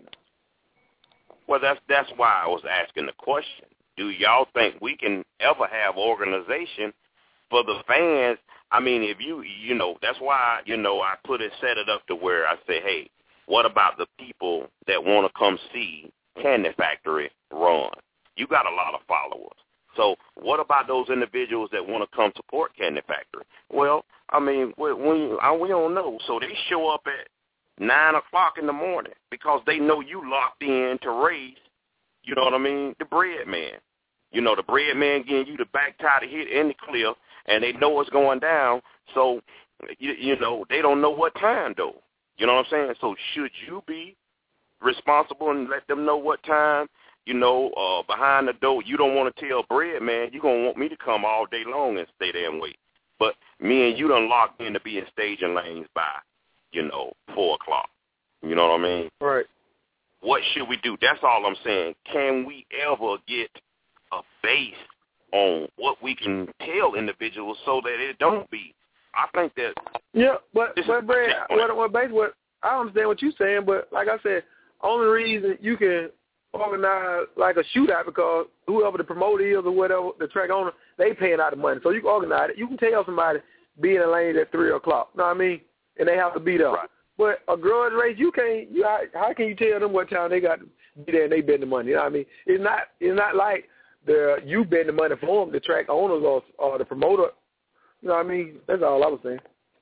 Well, that's why I was asking the question. Do y'all think we can ever have organization for the fans? I mean, if you know, that's why, you know, I set it up to where I say, hey, what about the people that want to come see Candy Factory run? You got a lot of followers. So what about those individuals that want to come support Candy Factory? Well, I mean, we don't know. So they show up at 9:00 in the morning because they know you locked in to race, you know what I mean, the bread man. You know, the bread man getting you the back tie to hit in the clear, and they know what's going down. So, you know, they don't know what time, though. You know what I'm saying? So should you be responsible and let them know what time, you know, behind the door? You don't want to tell bread man, you're going to want me to come all day long and stay there and wait. But me and you done locked in to be in staging lanes by, you know, 4:00. You know what I mean? Right. What should we do? That's all I'm saying. Can we ever get a base on what we can tell individuals so that it don't be? I think that. Yeah, but Brad, what I understand what you're saying, but like I said, only reason you can organize like a shootout because whoever the promoter is or whatever, the track owner, they paying out the money. So you can organize it. You can tell somebody be in the lane at 3:00. You know what I mean? And they have to be there. Right. But a grudge race, you can't. How can you tell them what time they got to be there and they bet the money? You know what I mean? It's not like you bet the money for them, the track owners or the promoter. You know what I mean? That's all I was saying.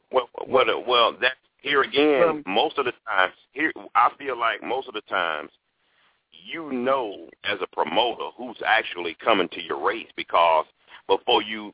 Well, that's here again. Most of the times, I feel like most of the times, you know, as a promoter, who's actually coming to your race because before you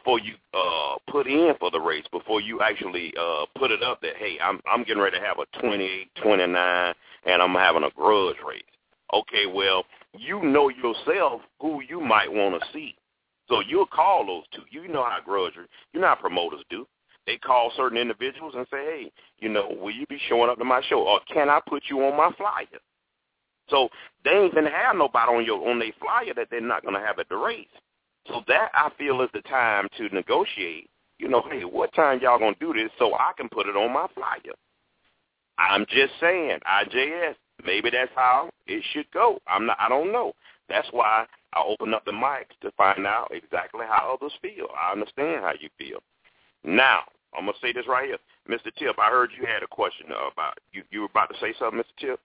put in for the race, before you actually put it up that, hey, I'm getting ready to have a 28, 29, and I'm having a grudge race. Okay, well, you know yourself who you might want to see. So you'll call those two. You know how promoters do. They call certain individuals and say, hey, you know, will you be showing up to my show? Or can I put you on my flyer? So they ain't going to have nobody on their flyer that they're not going to have at the race. So that, I feel, is the time to negotiate, you know, hey, what time y'all going to do this so I can put it on my flyer? I'm just saying, IJS, maybe that's how it should go. I don't know. That's why I open up the mics to find out exactly how others feel. I understand how you feel. Now, I'm going to say this right here. Mr. Tip, I heard you had a question about, you were about to say something, Mr. Tip?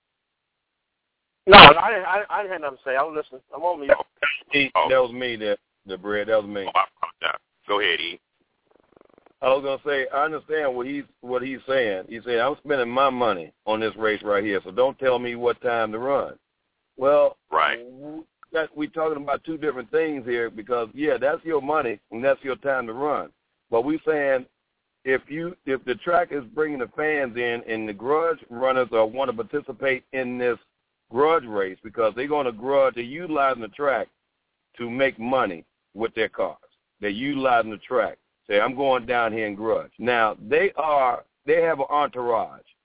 No, I didn't have nothing to say. I was listening. I'm on mute. That was me, the bread. That was me. Oh, I apologize. Go ahead, E. I was going to say, I understand what he's saying. He said, I'm spending my money on this race right here, so don't tell me what time to run. Well, right. We're talking about two different things here because, yeah, that's your money and that's your time to run. But we're saying if the track is bringing the fans in and the grudge runners want to participate in this grudge race because they're going to grudge, they're utilizing the track to make money with their cars. They're utilizing the track. Say, I'm going down here and grudge. Now, they have an entourage.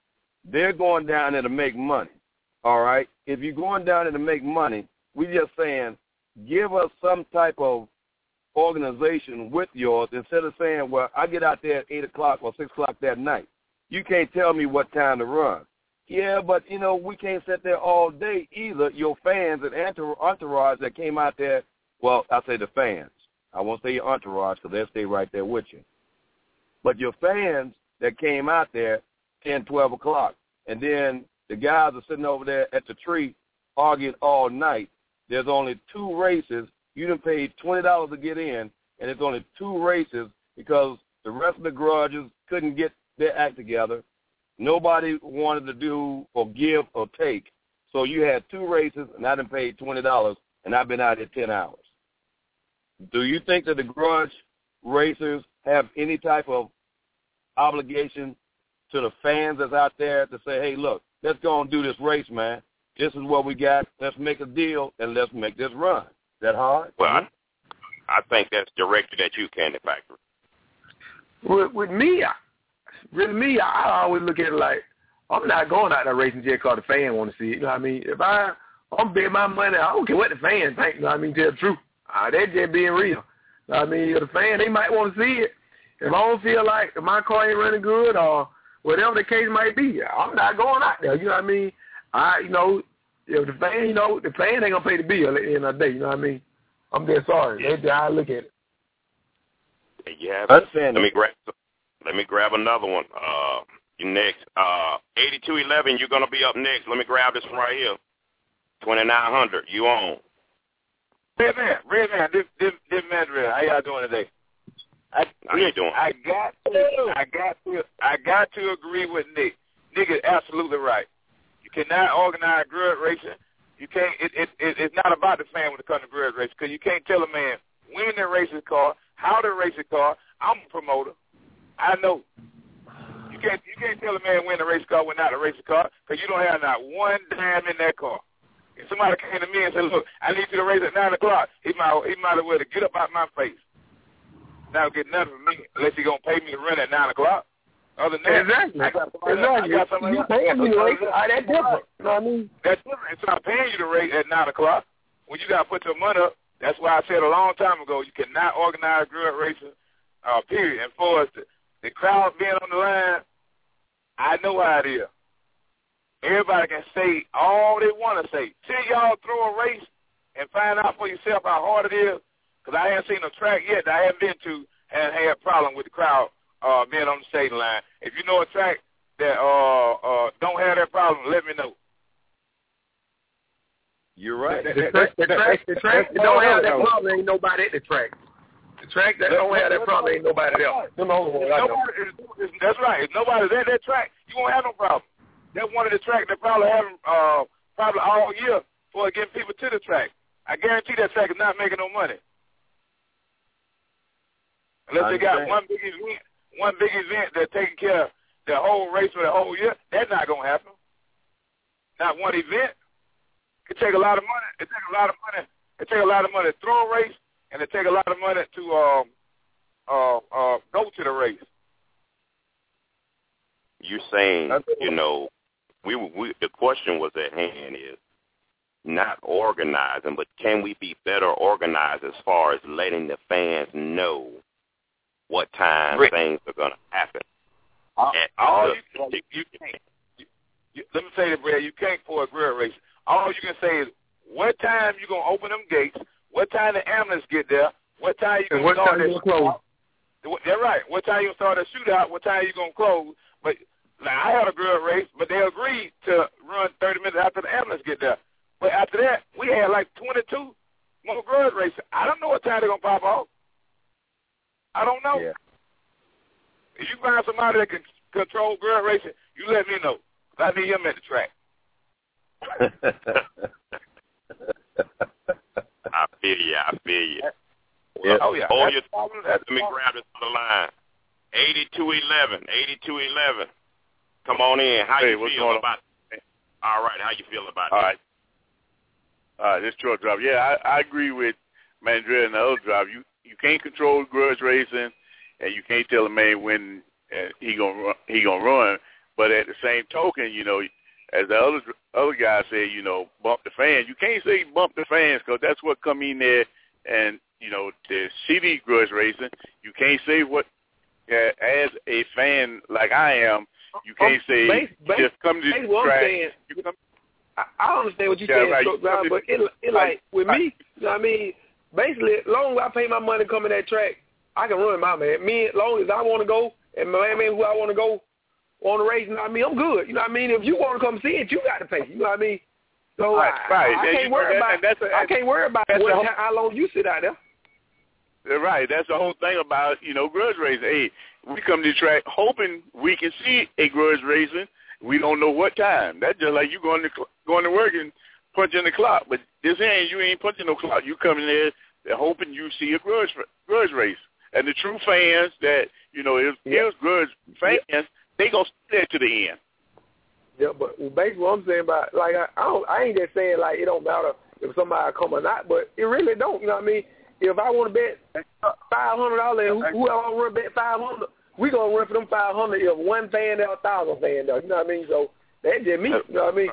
they're going down there to make money, all right? If you're going down there to make money, we just saying give us some type of organization with yours instead of saying, well, I get out there at 8 o'clock or 6 o'clock that night. You can't tell me what time to run. Yeah, but, we can't sit there all day either. Your fans and entourage that came out there, well, I say the fans. I won't say your entourage because they'll stay right there with you. But your fans that came out there 10, 12 o'clock, and then the guys are sitting over there at the tree arguing all night. There's only 2 races. You done paid $20 to get in, and it's only 2 races because the rest of the garages couldn't get their act together. Nobody wanted to do or give or take. So you had 2 races, and I done paid $20, and I've been out here 10 hours. Do you think that the garage racers have any type of obligation to the fans that's out there to say, hey, look, let's go and do this race, man. This is what we got. Let's make a deal, and let's make this run. Is that hard? Well, I think that's directed at you, Candy Factory. With me, I always look at it like I'm not going out there racing just because the fan want to see it. You know what I mean? If I'm betting my money, I don't care what the fans think. You know what I mean? Tell the truth. They're just being real. You know what I mean? The fan, they might want to see it. If I don't feel like if my car ain't running good or whatever the case might be, I'm not going out there. You know what I mean? If the fan, the fan ain't gonna pay the bill at the end of the day. You know what I mean? I'm just sorry. Yeah. That's how I look at it. Yeah, let me grab another one. You next. 8211, you're gonna be up next. Let me grab this one right here. 2900, you on? Red man, this man, how y'all doing today? How you doing? I got to agree with Nick. Nick is absolutely right. You cannot organize grudge racing. You can't. It's not about the fan when it comes to grudge racing because you can't tell a man when to race his car, how to race his car. I'm a promoter. I know. You can't tell a man when to race a car, when not to race a car because you don't have not one dime in that car. If somebody came to me and said, look, I need you to race at 9 o'clock, he might as well to get up out my face. Not get nothing from me unless he's going to pay me to run at 9 o'clock. Other than that, exactly. I got somebody you paying me to race, that's different. You know what I mean? That's different. It's not paying you to race at 9 o'clock. When you got to put your money up, that's why I said a long time ago, you cannot organize grudge racing, period. And for us, the crowd being on the line, I know how it is. Everybody can say all they want to say. See y'all throw a race and find out for yourself how hard it is. Because I haven't seen a track yet that I haven't been to and had a problem with the crowd being on the stadium line. If you know a track that don't have that problem, let me know. You're right. The track that don't have that problem, ain't nobody at the track. The track that don't have that problem, ain't nobody else. That's right. If nobody's at that track, you won't have no problem. That's one of the tracks that probably having probably all year for getting people to the track. I guarantee that track is not making no money. Unless they got one big event that's taking care of the whole race for the whole year, that's not gonna happen. Not one event. It take a lot of money. It take a lot of money to throw a race, and it take a lot of money to go to the race. You're saying, the question was at hand is not organizing, but can we be better organized as far as letting the fans know what time things are going to happen? You can't. Let me say this, Brad. You can't for a grudge race. All you can say is what time you going to open them gates, what time the ambulance get there, what time you going to start that shootout. That's right. What time you going to start that shootout, what time you going to close. But I had a grudge race, but they agreed to run 30 minutes after the ambulance get there. But after that, we had like 22 more grudge races. I don't know what time they're going to pop off. I don't know. Yeah. If you find somebody that can control grudge racing, you let me know. I need him at the track. I feel you. Yeah. Oh, yeah. Let me grab this on the line. 8211. Come on in. How you feel about it? All right. How you feel about it? All right. This truck driver. Yeah, I agree with Mandrell and the other driver. You can't control grudge racing, and you can't tell a man when he gonna run. But at the same token, you know, as the other guy said, you know, bump the fans. You can't say bump the fans because that's what come in there and, you know, the CD grudge racing. You can't say what, as a fan like I am, you can't say just come to the track. I understand what you're saying, right. but it like, with me, you know what I mean? Basically, as long as I pay my money coming that track, I can run my man. Me, as long as I want to go, and my man who I want to go on the race, you know what I mean? I'm good. You know what I mean? If you want to come see it, you got to pay. You know what I mean? So I can't worry about I can't worry about how long you sit out there. Right. That's the whole thing about, you know, grudge racing. Hey, we come to the track hoping we can see a grudge racing. We don't know what time. That's just like you going to work and punching the clock. But this end, you ain't punching no clock. You come in there hoping you see a grudge race. And the true fans that, you know, is grudge fans, they going to stay there to the end. Yeah, but basically what I'm saying about, like, I ain't just saying, like, it don't matter if somebody come or not, but it really don't, you know what I mean? If I want to bet $500 and whoever want to bet $500, we going to run for them $500 if one fan there or 1,000 fan there, you know what I mean? So that's just me, you know what I mean?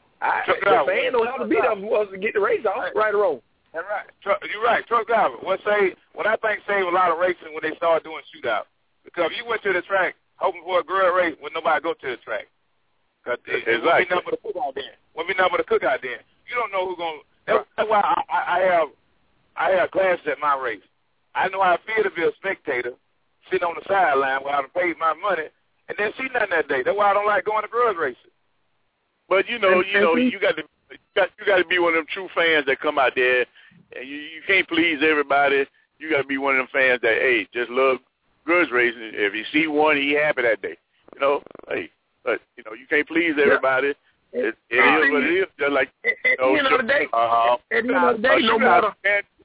The fan don't have to be there for us to get the race off, right or wrong. That's right. You're right. Truck driver. What I think saved a lot of racing when they started doing shootouts. Because you went to the track hoping for a grudge race when nobody go to the track. Because it won't be nothing but a cookout then. Won't be nothing but a cookout then. You don't know who's going to. That's why I have classes at my race. I know how it feels to be a spectator sitting on the sideline where I've paid my money and then see nothing that day. That's why I don't like going to grudge races. But you got to be one of them true fans that come out there, and you can't please everybody. You got to be one of them fans that, hey, just love grudge racing. If you see one, he happy that day. You know, hey, but you know you can't please everybody. Yeah. It is what it is. Just like at the end of the day, no matter.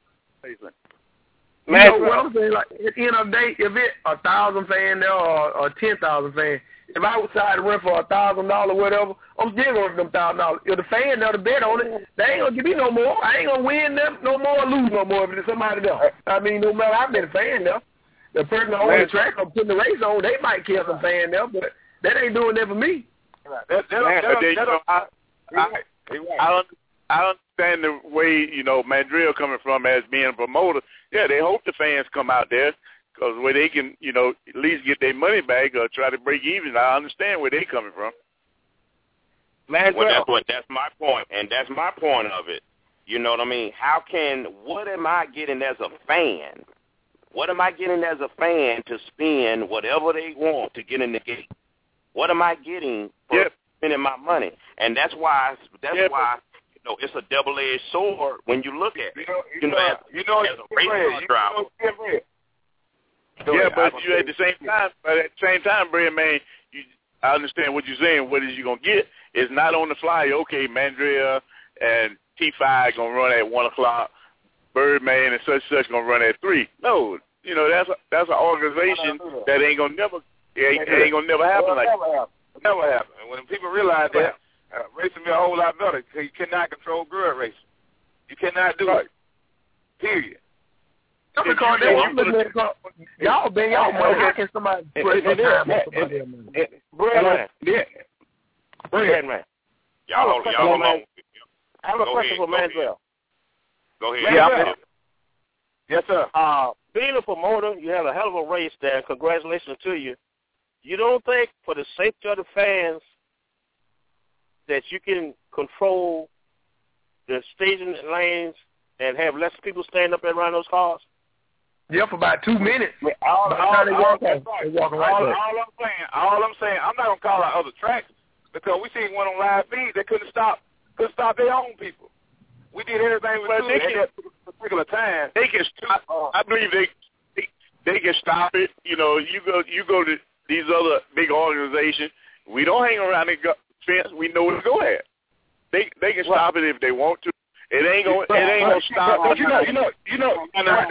You know what I'm saying? Like at the end of the day, if it 1,000 fan there or 10,000 fan, if I decide to run for $1,000 or whatever, I'm still going for them $1,000. If the fan there to bet on it, they ain't gonna give me no more. I ain't gonna win them no more or lose no more if it's somebody there. I mean, no matter I've been a fan there. The person on the track I'm putting the race on, they might kill some fan there, but that ain't doing that for me. I understand the way, you know, Mandrill coming from as being a promoter. Yeah, they hope the fans come out there because where they can, you know, at least get their money back or try to break even. I understand where they coming from. Well, that's my point, and that's my point of it. You know what I mean? What am I getting as a fan? What am I getting as a fan to spend whatever they want to get in the gate? What am I getting for spending my money? And that's why you know, it's a double-edged sword when you look at it. As a race driver. Yeah, but you at the same time, Brad, man, I understand what you're saying. What is you gonna get? It's not on the flyer. Okay, Mandrill and T5 gonna run at 1 o'clock. Birdman and such gonna run at 3. No, you know that's an organization that ain't gonna never happen like that. Never happen. And when people realize that, racing be a whole lot better because you cannot control grudge racing. You cannot do it. Period. Because y'all been y'all money. How can somebody break their time on somebody else's money? Brad, y'all alone. I have a question for Mandrill. Go ahead. Yes, sir. Being a promoter, you have a hell of a race there. Congratulations to you. You don't think, for the safety of the fans, that you can control the staging lanes and have less people stand up around those cars? Yeah, for about 2 minutes. All I'm saying, I'm not gonna call out other tracks because we seen one on live feed that couldn't stop their own people. We did everything we could at that particular time. They can stop. I believe they can stop it. You know, you go to these other big organizations. We don't hang around the fence. We know where to go at. They can stop it if they want to. It ain't gonna stop. But you know.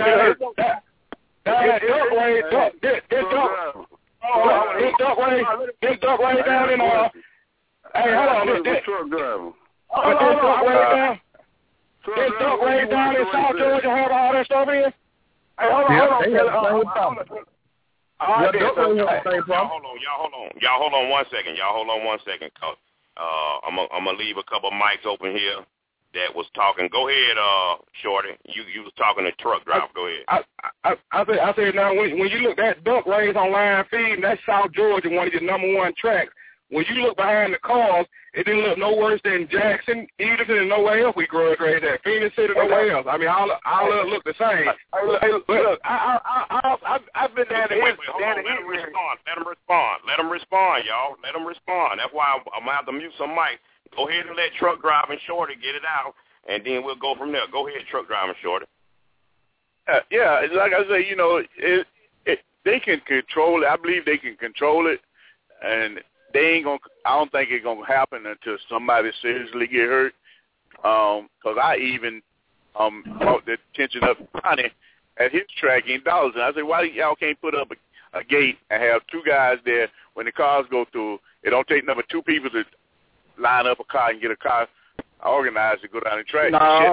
This duck way down in hey, hold on, this truck driver. This duck way down in South Georgia have all that stuff in. Hey, hold on. Y'all hold on 1 second. Y'all hold on 1 second. I'm gonna leave a couple mics open here that was talking. Go ahead, Shorty. You was talking to truck driver. Go ahead. I said now when you look at duck race on line feed, that's South Georgia, one of your number one tracks. When you look behind the cars, it didn't look no worse than Jackson, Edison, and nowhere else we grudge race at. Phoenix City, nowhere else. I mean, all look the same. Look, I've been down there. Wait, hold on. Let them respond, y'all. Let them respond. That's why I'm going to have to mute some mic. Go ahead and let truck driving Shorty get it out, and then we'll go from there. Go ahead, truck driving Shorty. Yeah, like I say, they can control it. I believe they can control it, and they ain't gonna. I don't think it's gonna happen until somebody seriously get hurt. Because I even brought the attention of Johnny at his track in Dawson. I said, why y'all can't put up a gate and have two guys there when the cars go through? It don't take number two people to line up a car and get a car organized to go down the track. No,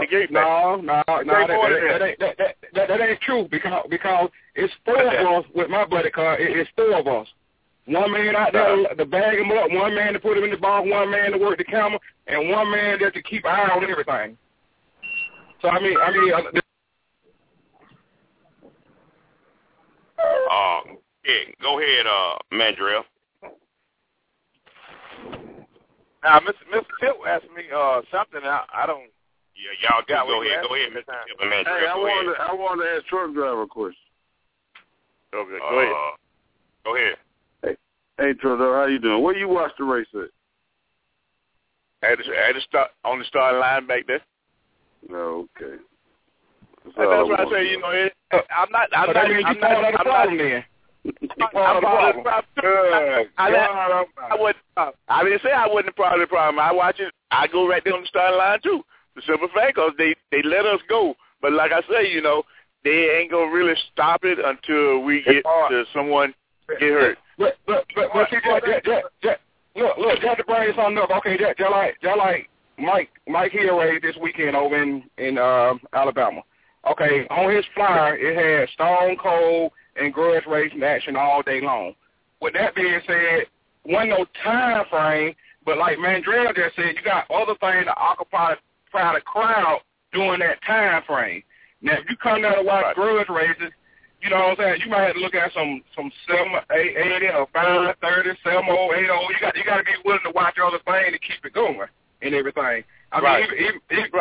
that ain't true because it's four of us with my buddy car. It's four of us. One man out there to bag him up, one man to put him in the box, one man to work the camera, and one man there to keep an eye on everything. So I mean. Go ahead, Mandrell. Now, Mr. Tip asked me something. I don't. Yeah, y'all got. Go ahead, Mr. Tip and Mandrell. Hey, I wanted to ask truck driver a question. Okay, go ahead. Go ahead. Hey, truck driver, how you doing? Where you watch the race at? At the start, on the starting line back there. No, okay. That's what I say. I'm not. I wouldn't say I wasn't part of the problem. I watch it. I go right there on the starting line too. The simple fact is they let us go. But like I say, they ain't gonna really stop it until we get to someone get hurt. Look, just to bring something up. Okay, just like Mike Hill race this weekend over in Alabama. Okay, on his flyer it had Stone Cold and grudge racing action all day long. With that being said, wasn't no time frame, but like Mandrell just said, you got other things to occupy the crowd during that time frame. Now, if you come down to watch grudge races, you know what I'm saying, you might have to look at some 780 or 530, 780. You got to be willing to watch other things to keep it going and everything. I mean,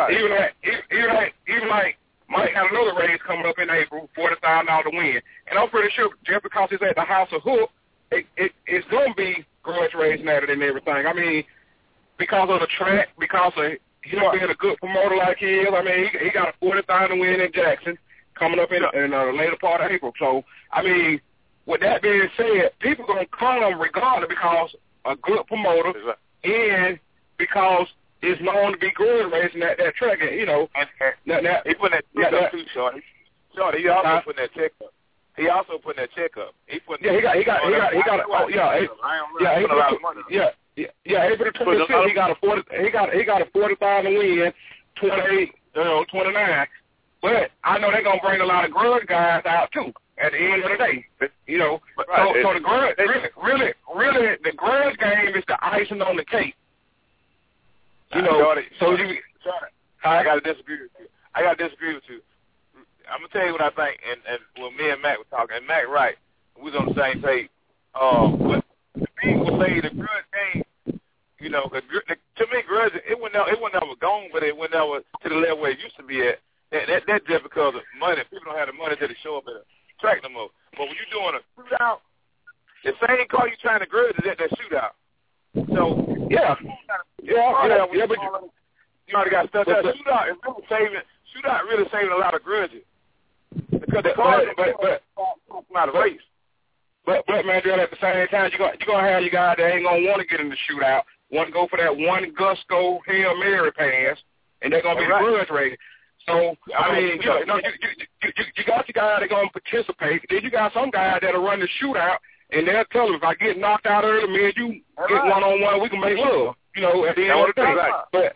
even like Mike had another race coming up in April, $40,000 to win. And I'm pretty sure just because it's at the House of Hook, it's going to be grudge racing at it and everything. I mean, because of the track, because of him being a good promoter like he is, I mean, he got a $40,000 to win in Jackson coming up in the later part of April. So, I mean, with that being said, people going to come regardless because a good promoter and because it's known to be grudge racing at that track. And, he put that check up too, Shorty. He also put that check up. He also put that check up. April 26th, he got a $40,000 win, 29. But I know they're gonna bring a lot of grudge guys out too at the end of the day. So the grudge really the grudge game is the icing on the cake. I gotta disagree with you. I'm gonna tell you what I think, and when me and Mac were talking, and Mac right, we was on the same page. What the people would say, the grudge game, to me, grudge it went never gone, but it went never to the level where it used to be at. That's just because of money. People don't have the money to show up at a track no more. But when you're doing a shootout, the same car you're trying to grudge is at that shootout. So but you already got stuff. That shootout is really saving. Shootout really saving a lot of grudges because the cars out of race. But man, at the same time, you're gonna have your guy that ain't gonna want to get in the shootout, want to go for that one Gusco Hail Mary pass, and they're gonna be grudge rated. So I mean, you got your guy that gonna participate. Then you got some guys that'll run the shootout, and they'll tell them if I get knocked out early, me and you get one-on-one, we can make love. At the end of the day.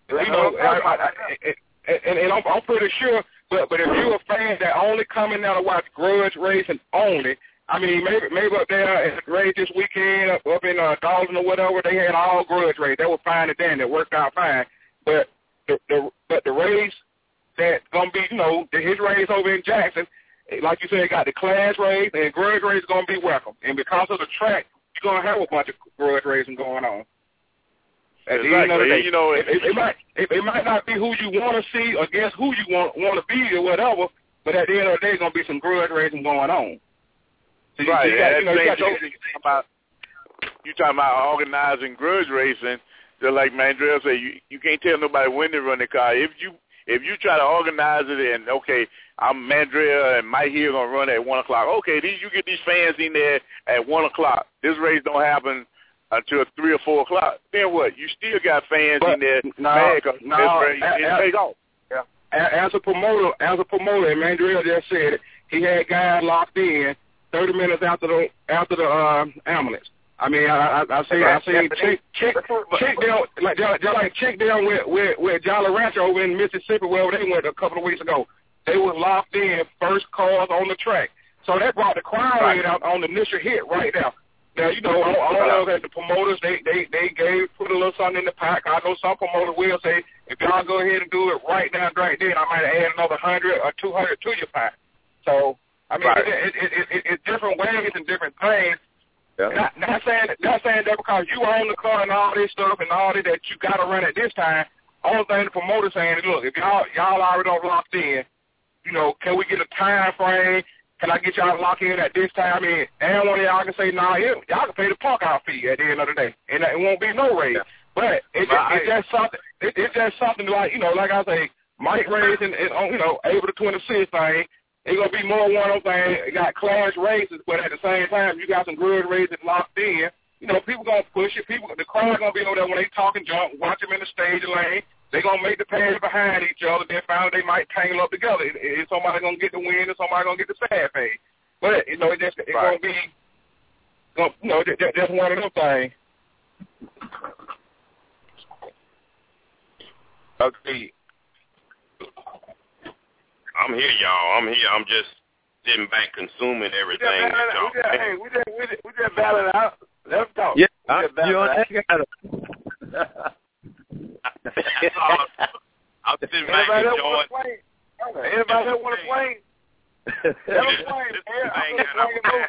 And I'm pretty sure. But if you're a fan that only coming out to watch grudge racing only, I mean, maybe up there at the race this weekend, up in Dalton or whatever, they had all grudge race. They were fine and dandy. It worked out fine. But the race that's going to be, you know, his race over in Jackson, like you said, got the class race, and grudge race is going to be welcome. And because of the track, you're going to have a bunch of grudge racing going on. At the end of the day, you know, it might not be who you want to see or guess who you want to be or whatever, but at the end of the day, there's going to be some grudge racing going on. So right. You talking about organizing grudge racing, just like Mandrell said, you can't tell nobody when to run the car. If you try to organize it and, okay, I'm Mandrell and Mike here going to run at 1 o'clock. Okay, you get these fans in there at 1 o'clock. This race don't happen until 3 or 4 o'clock. Then what? You still got fans in there mad because it take off. Yeah. As a promoter, and Mandrell just said it, he had guys locked in 30 minutes after the ambulance. I mean, I seen Chick down like Chick down with Jolly Rancher over in Mississippi, where they went a couple of weeks ago. They were locked in, first cars on the track. So that brought the crowd rate out on the initial hit right now. Now, you know, all of the promoters, they put a little something in the pack. I know some promoters will say, if y'all go ahead and do it right now, right then, I might add another 100 or 200 to your pack. So, I mean, it's different ways and different things. Yeah. Not saying that because you own the car and all this stuff and all that you got to run at this time. Only thing the promoter saying is, look, if y'all already don't locked in, you know, can we get a time frame? Can I get y'all locked in at this time? I mean, and one of y'all can say, nah, y'all can pay the park out fee at the end of the day, and it won't be no raise. But it's just something. It's just something like, you know, like I say, Mike race and you know, April the 26th thing. It's gonna be more one of those things. You got class races, but at the same time, you got some grudge races locked in. You know, people gonna push it. The crowd gonna be over there when they talking junk. Watch them in the stage lane. They gonna make the pass behind each other. Then finally they might tangle up together. Is somebody gonna get the win, or somebody gonna get the sad fade? But you know, it's gonna be, you know, that's one of them things. Okay. I'm here, y'all. I'm here. I'm just sitting back consuming everything. We just balance out. Let's talk. Yeah, you on that? I'm sitting back enjoying. Anybody that want to play? Let them swing.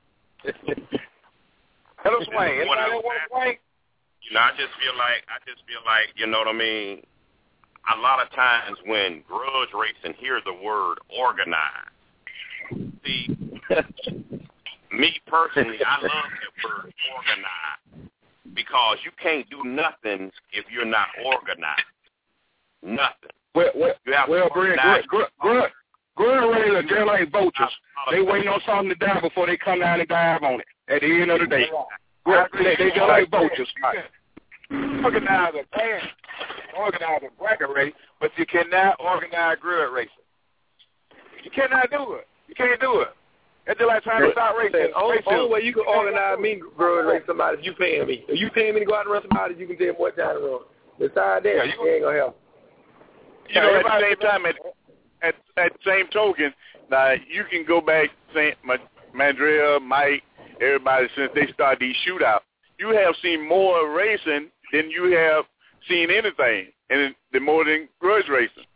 Let them swing. Anybody that want to play? You know, I just feel like, you know what I mean? A lot of times when grudge racing hear the word organized, see, me personally, I love that word organized because you can't do nothing if you're not organized. Nothing. Well, grudge racing are just like vultures. They waiting on something to die before they come down and dive on it at the end of the day. They just like vultures. Organize a bracket race, but you cannot organize grudge racing. You cannot do it. You can't do it. It's just like trying to start racing. Only way you can organize me grudge race somebody is you paying me. If you paying me to go out and run somebody, you can tell them what time to run. Besides that, you ain't gonna help. You know, at the same time, at the same token, now you can go back, Mandrell, Mike, everybody, since they started these shootouts, you have seen more racing than you have seen anything, and the more than grudge racing.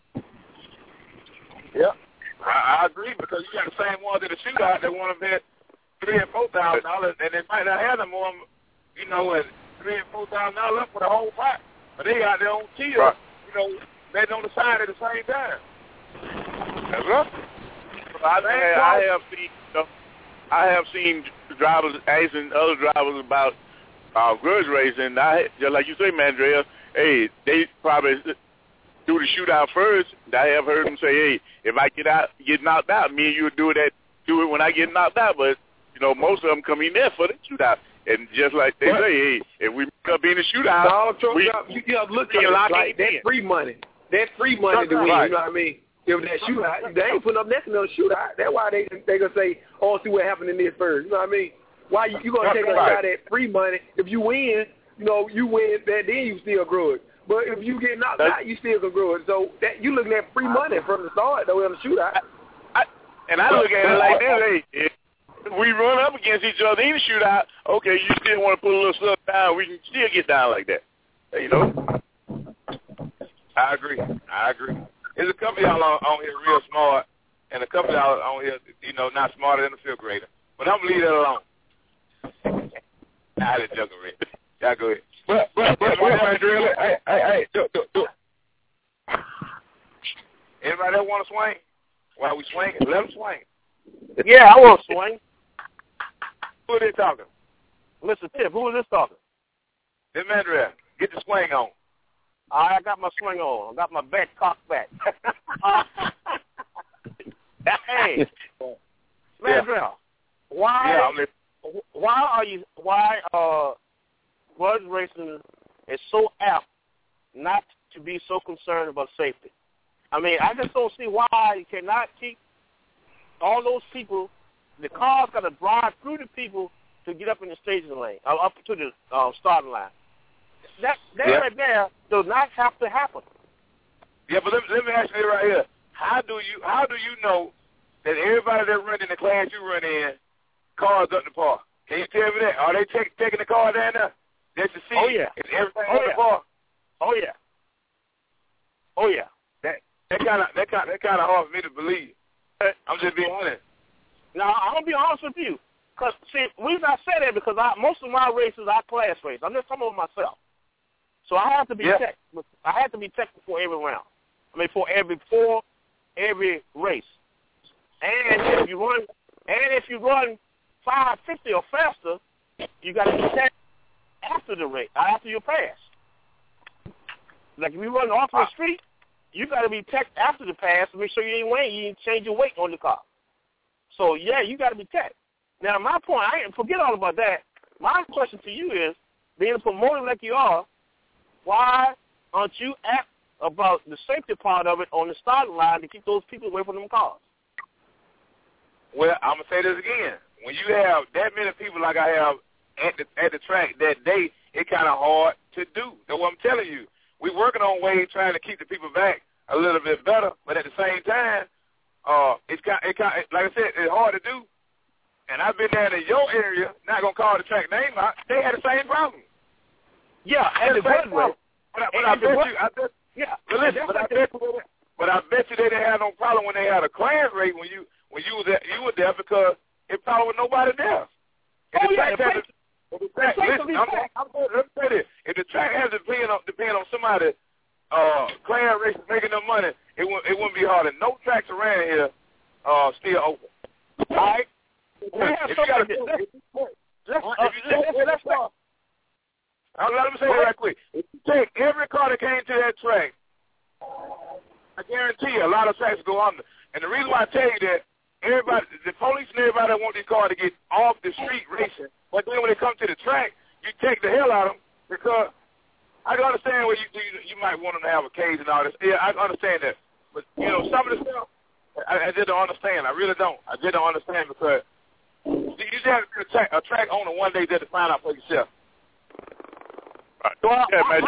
Yeah, I agree because you got the same ones at the shootout that want to bet $3,000 and $4,000, and they might not have them more, you know, at $3,000 and $4,000 for the whole pot, but they got their own kill, right. You know, betting on the side at the same time. That's right. I have seen drivers asking other drivers about grudge racing. Just like you say, Mandrell, hey, they probably do the shootout first. I have heard them say, hey, if I get knocked out, me and you do it when I get knocked out. But you know, most of them come in there for the shootout, and just like they say, hey, if we up in the shootout, you got to look at it like that free money. That free money to win. Right. You know what I mean? If that shootout, they ain't putting up nothing on the shootout. That's why they gonna say, "Oh, see what happened in this first." You know what I mean? Why you gonna take out that free money? If you win, you know you win. Then you still grudge. But if you get knocked out, you still can grudge. So that you looking at free money from the start, though, in the shootout. I look at it like this: hey, we run up against each other in a shootout, okay, you still want to put a little stuff down, we can still get down like that. You know? I agree. There's a couple of y'all on here real smart, and a couple of y'all on here, not smarter than a fifth grader. But I'm going to leave that alone. I didn't joke around. Y'all go ahead. But hey, do. Anybody that want to swing? While we swinging, let them swing. Yeah, I want to swing. Who are they talking? Mr. Tip, who is this talking? This Mandrell. Get the swing on. I got my swing on. I got my back cocked back. Hey, Mandrell, why grudge racing is so apt not to be so concerned about safety? I mean, I just don't see why you cannot keep all those people. The cars got to drive through the people to get up in the staging lane, up to the starting line. That right there does not have to happen. Yeah, but let me ask you right here. How do you know that everybody that run in the class you run in, cars up the park? Can you tell me that? Are they taking the car down there? Just to see if everything up the park? Oh yeah. That kind of hard for me to believe. I'm just being honest. Now I'm gonna be honest with you, cause see, the reason I say that because most of my races are class races. I'm just talking about myself, so I have to be checked. I have to be checked before every round. I mean, before every race. And if you run 550 or faster, you got to be checked after the race, after your pass. Like if you run off the street, you got to be checked after the pass to make sure you ain't change your weight on the car. So yeah, you got to be checked. Now my point, forget all about that. My question to you is, being a promoter like you are, why aren't you apt about the safety part of it on the starting line to keep those people away from them cars? Well, I'm gonna say this again. When you have that many people like I have at the track that day, it's kind of hard to do. That's what I'm telling you. We're working on ways trying to keep the people back a little bit better, but at the same time, it's kind of, like I said, it's hard to do. And I've been down in your area, not gonna call the track name out. They had the same problem. Yeah, and the same problem. But I bet you they didn't have no problem when they had a class race when you were there because it probably was nobody there. Let me say this. If the track has to depend on somebody class race making them money, it wouldn't be hard. And no tracks around here still open. All right? Let me say it right quick. If you take every car that came to that track, I guarantee you a lot of tracks go under. And the reason why I tell you that, everybody, the police and everybody that want these cars to get off the street racing, but then when they come to the track, you take the hell out of them because I can understand where you might want them to have a cage and all this. Yeah, I understand that. But, some of the stuff, I just don't understand. I really don't. I just don't understand because you just have to be a track owner one day just to find out for yourself. Right.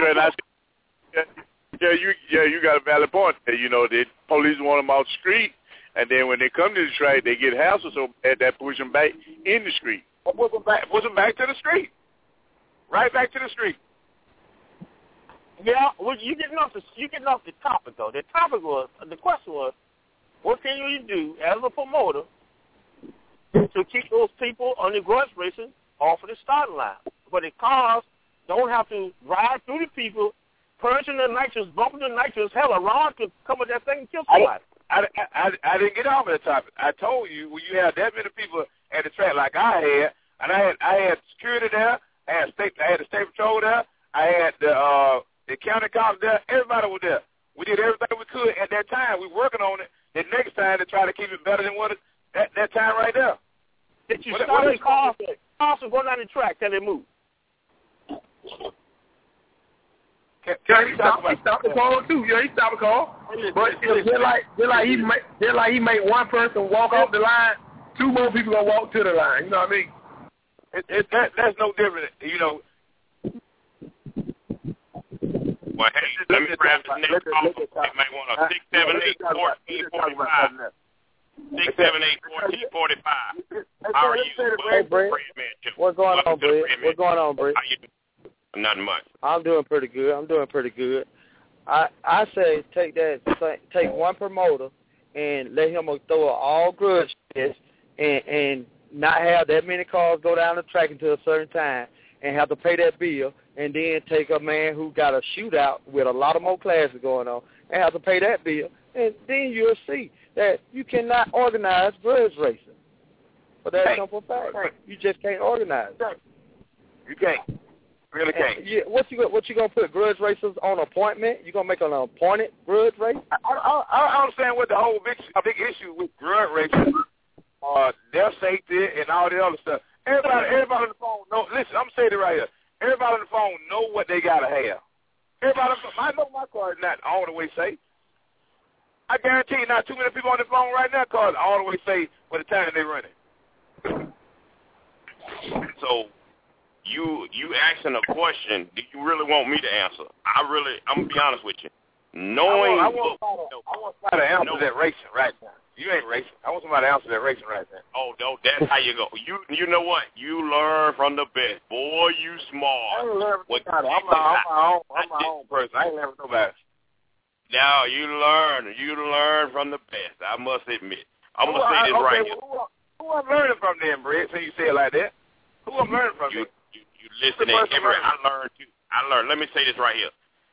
You got a valid point. The police want them out the street, and then when they come to the track, they get hassled, so that push them back in the street. Push them back to the street. Right back to the street. Yeah, well, you getting off the topic though. The question was, what can you do as a promoter to keep those people on the grudge racing off of the starting line? But the cars don't have to ride through the people, purging the nitrous, bumping the nitrous, hell, around to come with that thing and kill somebody. I didn't get off of the topic. I told you when you have that many people at the track like I had, and I had security there, I had the state patrol there, I had the county cops there, everybody was there. We did everything we could at that time. We working on it the next time to try to keep it better than what that time right there. Did you stop the cars from going down the track till they move? He stopped the call too. Yeah, he stopped the call. But just like he made one person walk off the line, two more people gonna walk to the line. You know what I mean? That's no different. Well, hey, let me grab the next call. You may want a 678-1445. 678-1445. How are you? Hey, Brett. What's going on, Brett? What's going on, Brett? How you doing? Nothing much. I'm doing pretty good. I say take one promoter and let him throw an all grudge test and not have that many cars go down the track until a certain time and have to pay that bill, and then take a man who got a shootout with a lot of more classes going on and have to pay that bill, and then you'll see that you cannot organize grudge racing. For that simple fact, you just can't organize. You can't. Really can't. What you gonna put grudge racers on appointment? You gonna make an appointed grudge race? I understand what the whole big issue with grudge racing, their safety and all the other stuff. Everybody on the phone know. Listen, I'm saying it right here. Everybody on the phone know what they gotta have. Everybody, I know my car is not all the way safe. I guarantee you, not too many people on the phone right now car is all the way safe by the time they run it. So you asking a question, do you really want me to answer? I'm gonna be honest with you. Knowing I want somebody to answer that racing right now. You ain't racing. I want somebody to answer that racing right now. Oh, no, that's how you go. You know what? You learn from the best. Boy, you smart. I ain't learn from nobody. I'm my own person. I ain't never nobody. Now you learn from the best. I must admit. I'm gonna say this right here. Who I'm learning from then, Brett? So you say it like that. Who I'm learning from? You listening? I learned. Let me say this right here.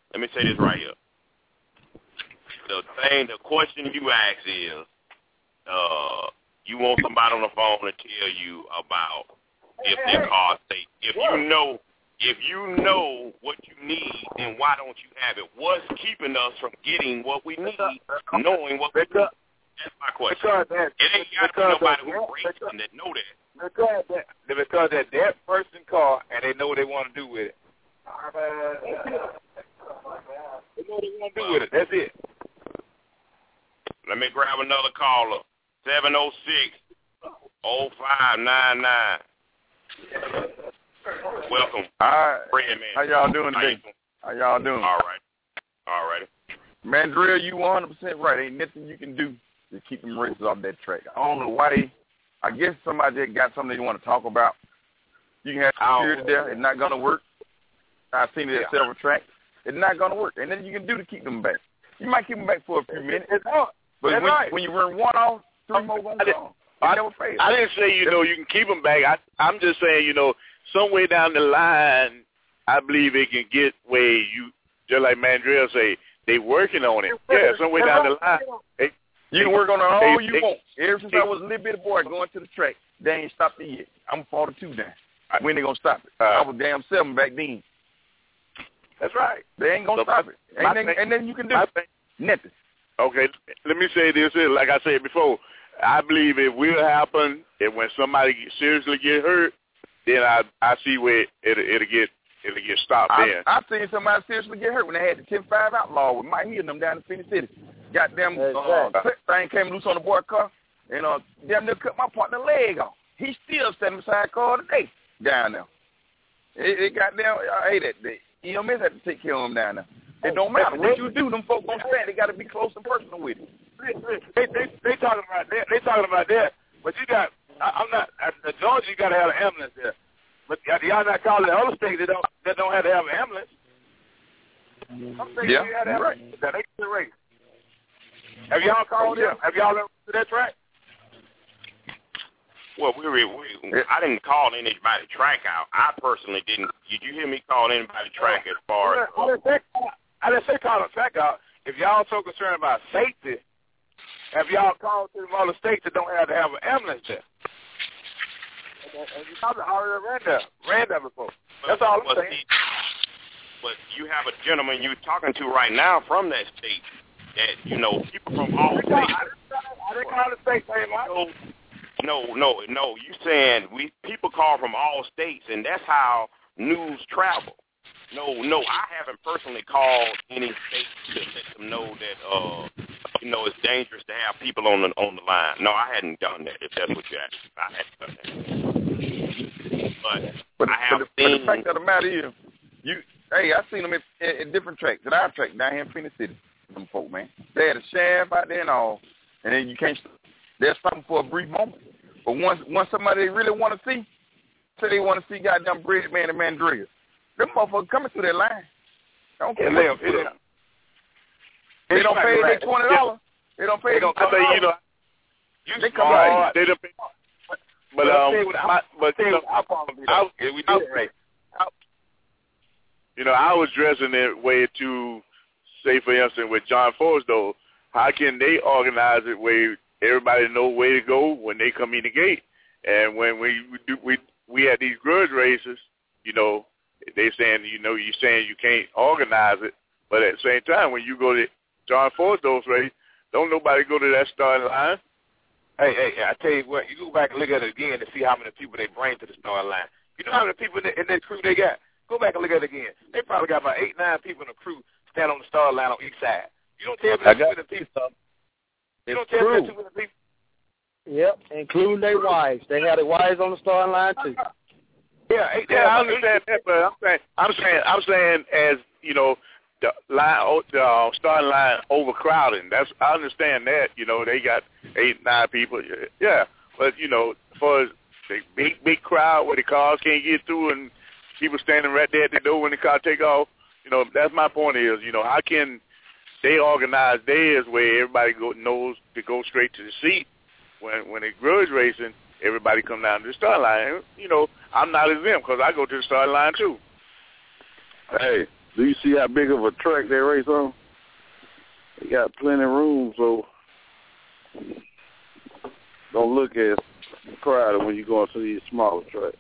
The question you ask is, you want somebody on the phone to tell you about if their car's safe. If you know what you need, then why don't you have it? What's keeping us from getting what we need, knowing what we need? That's my question. It ain't got to be nobody who races and that know that. Because that their person car and they know what they want to do with it. They know what they want to do with it. That's it. Let me grab another caller. 706-0599. Welcome. All right. Fred, man. How y'all doing today? How y'all doing? All right. Man, Drill, you 100% right. Ain't nothing you can do to keep them races off that track. I don't know why I guess somebody just got something they want to talk about. You can have security there. It's not going to work. I've seen it at several tracks. It's not going to work. And then you can do to keep them back. You might keep them back for a few minutes. But when you run one off, three more going to go. I didn't say, you can keep them back. I'm just saying, somewhere down the line, I believe it can get where you, just like Mandrell say, they working on it. Yeah, somewhere down the line. You can work on it all you want. Ever since I was a little bitty boy going to the track, they ain't stopped it yet. I'm 42 now. When they going to stop it? I was damn 7 back then. That's right. They ain't going to stop it. And then you can do nothing. Okay, let me say this. Like I said before, I believe it will happen, and when somebody seriously get hurt, then I see where it'll get stopped there. I've seen somebody seriously get hurt when they had the 10-5 outlaw with Mike Hill them down in Phoenix City. Goddamn thing came loose on the boy car, and damn near cut my partner leg off. He's still standing beside car today down there. It got down. I hate that. The EMS had to take care of him down there. It don't matter what you do. Them folks gonna stand. They got to be close and personal with it. They talking about that. They talking about that. But you got. I'm not. At Georgia, you got to have an ambulance there. But y'all not calling the other states that don't have to have an ambulance. Yeah, you're right. That ain't the race. Have y'all called them? Have y'all ever to that track? Well, I didn't call anybody track out. I personally didn't. Did you hear me call anybody track as far as? I didn't say call them track out. If y'all so concerned about safety, have y'all called to the other states that don't have to have an ambulance there? And you probably already ran there before. That's all I'm saying. But you have a gentleman you're talking to right now from that state that, people from all states. I didn't call the state name, Mike. No. You saying people call from all states, and that's how news travel. No, I haven't personally called any state to let them know that it's dangerous to have people on the line. No, I hadn't done that. If that's what you're asking, I hadn't done that. But I have seen. The fact of the matter is, I seen them at different tracks. At our track down here in Phoenix City, them folk, man. They had a shaft out there and all, and then you can't. There's something for a brief moment. But once somebody they really want to see, say they want to see goddamn Breadman and Mandrea, them motherfuckers coming through that line. I don't care what you put up. They don't pay their $20. They don't pay. I say, you know, they come out. They don't pay. But you know, I was dressing it way to say, for instance, with John Force though. How can they organize it where everybody know where to go when they come in the gate? And when we had these grudge races, you know, they saying, you know, you saying you can't organize it, but at the same time, when you go to John Forsto's race, don't nobody go to that starting line. Hey, I tell you what, you go back and look at it again to see how many people they bring to the starting line. You know how many people in that crew they got? Go back and look at it again. They probably got about 8-9 people in the crew stand on the starting line on each side. You don't tell me that's too many people. You don't tell me that's too many people. Yep, including their wives. They had their wives on the starting line too. Yeah, I understand that, but I'm saying as you know, the starting line overcrowding. I understand that. You know, they got 8-9 people. Yeah, but you know, for the big crowd where the cars can't get through and people standing right there at the door when the car take off. You know, that's my point is, you know, how can they organize theirs where everybody knows to go straight to the seat? When they grudge racing, everybody come down to the start line. You know, I'm not exempt because I go to the start line too. Hey, do you see how big of a track they race on? They got plenty of room, so don't look as crowded when you go into these smaller tracks.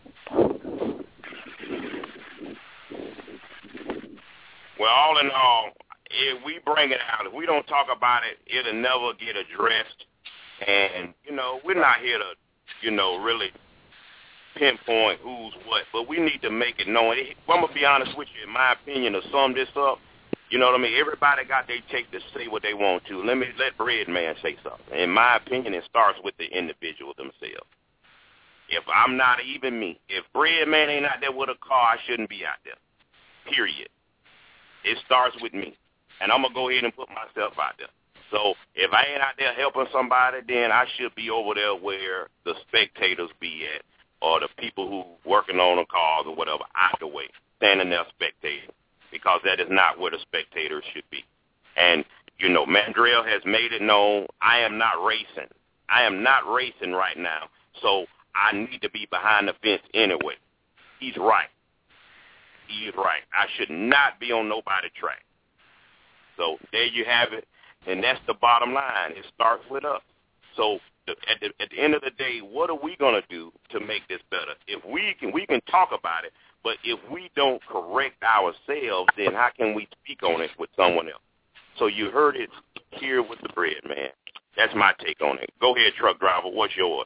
Well, all in all, if we bring it out, if we don't talk about it, it'll never get addressed. And, you know, we're not here to, you know, really pinpoint who's what, but we need to make it known. I'm going to be honest with you, in my opinion, to sum this up, you know what I mean? Everybody got their take to say what they want to. Let Breadman say something. In my opinion, it starts with the individual themselves. If I'm not even me, if Breadman ain't out there with a car, I shouldn't be out there, period. It starts with me, and I'm going to go ahead and put myself out there. So if I ain't out there helping somebody, then I should be over there where the spectators be at, or the people who working on the cars or whatever, out the way, standing there spectating, because that is not where the spectators should be. And, you know, Mandrell has made it known, I am not racing. I am not racing right now, so I need to be behind the fence anyway. He's right. He is right. I should not be on nobody's track. So there you have it. And that's the bottom line. It starts with us. So at the end of the day, what are we going to do to make this better? If we can talk about it, but if we don't correct ourselves, then how can we speak on it with someone else? So you heard it here with the Breadman. That's my take on it. Go ahead, truck driver. What's yours?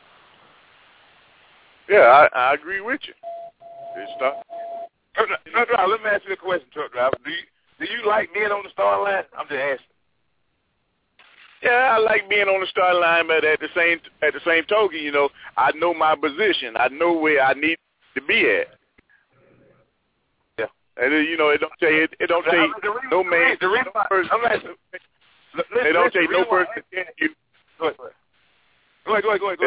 Yeah, I agree with you. Truck driver, let me ask you a question, truck driver. Do you like being on the starting line? I'm just asking. Yeah, I like being on the starting line, but at the same token, you know, I know my position. I know where I need to be at. Yeah, and you know, it don't take no man. It don't take no person to tell you. Go ahead.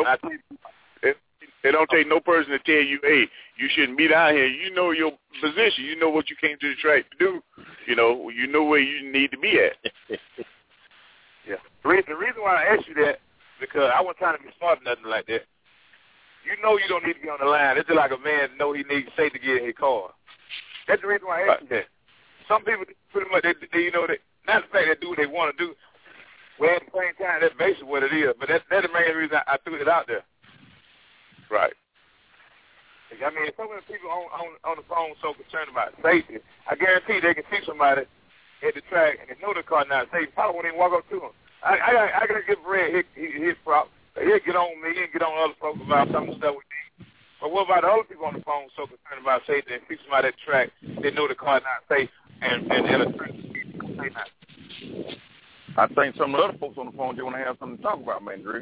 It don't take no person to tell you, hey, you shouldn't be down here. You know your position. You know what you came to the track to do. You know where you need to be at. Yeah. The reason why I asked you that, because I wasn't trying to be smart or nothing like that. You know you don't need to be on the line. It's just like a man know he needs safety to get in his car. That's the reason why I asked you that. Some people pretty much, they you know, not the fact they do what they want to do. Well, at the same time, that's basically what it is. But that's the main reason I threw it out there. Right. I mean, so many people on the phone so concerned about safety. I guarantee they can see somebody at the track and they know the car not safe. Probably won't even walk up to them. I gotta give Red his prop. He'll get on me and get on other folks about some of the stuff we need. But what about the other people on the phone so concerned about safety and see somebody at the track, they know the car not safe and a track say not. I think some of the other folks on the phone, they want to have something to talk about, man, Drew.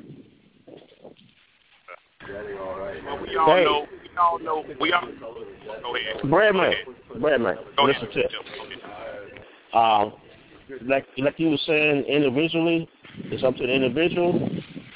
Well, we all know. Go ahead. Breadman. Listen to it. Like you were saying, individually, it's up to the individual.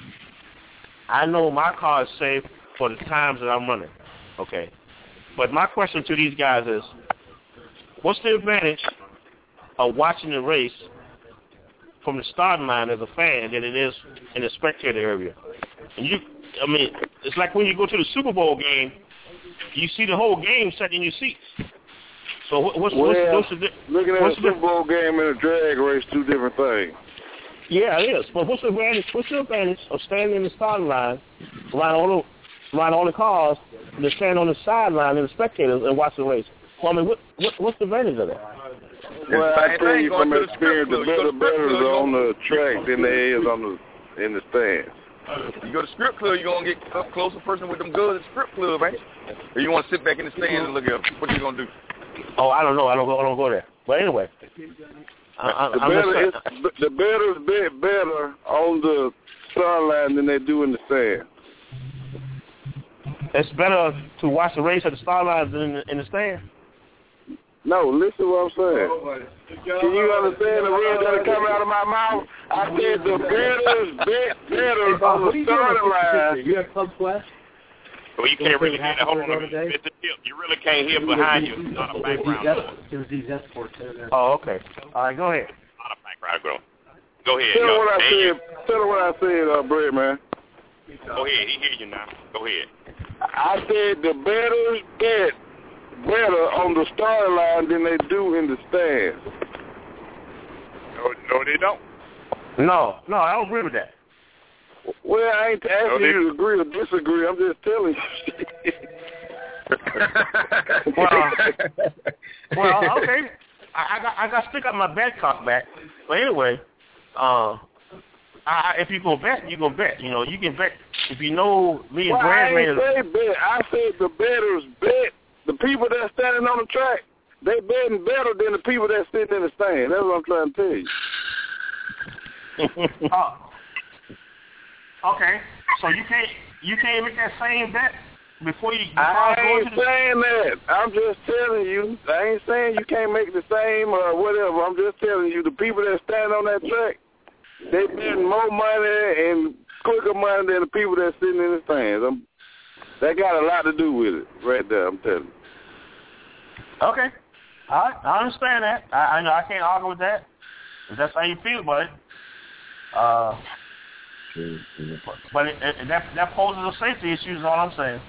I know my car is safe for the times that I'm running. Okay. But my question to these guys is, what's the advantage of watching the race from the starting line as a fan than it is in the spectator area? And it's like when you go to the Super Bowl game, you see the whole game set in your seats. So what's looking at what's a Super Bowl game and a drag race, two different things. Yeah, it is. But what's the advantage of standing in the starting line, around all the cars, and then stand on the sideline and the spectators and watch the race? Well, I mean, what's the advantage of that? Well, I tell you from experience, the bettors are on the track than they is in the stands. You go to strip club, you're going to get up close to person with them goods at strip club, ain't you? Or you want to sit back in the stands and look at them. What you going to do? Oh, I don't know. I don't go there. But anyway. The bettors bet better on the sideline than they do in the stand. It's better to watch the race at the sideline than in the stand? No, listen to what I'm saying. Can you understand the words that are coming out of my mouth? I said the bettors bet better on the starting line. You have Club Quest? Well, you can't really hear that. Hold on a minute. You really can't hear behind you. It's not a background noise. It was these escorts there. Oh, okay. All right, go ahead. Not a background noise. Go ahead. Tell her what I said, Brett, man. Go ahead. He hear you now. Go ahead. I said the bettors bet better on the starting line than they do in the stands. No, they don't. No, I don't agree with that. Well, I ain't asking you to agree or disagree. I'm just telling you. well, okay. I got to stick up my bet cock back. But anyway, if you go bet, you go bet. You know, you can bet if you know me and Brad. I ain't say bet. I said the bettors bet. The people that's standing on the track, they betting better than the people that's sitting in the stand. That's what I'm trying to tell you. Okay, so you can't make that same bet before you. I ain't saying that. I'm just telling you. I ain't saying you can't make the same or whatever. I'm just telling you the people that stand on that track, they betting more money and quicker money than the people that's sitting in the stands. That got a lot to do with it, right there. I'm telling you. Okay, I understand that. I know I can't argue with that. If that's how you feel about it. But that poses a safety issue is all I'm saying.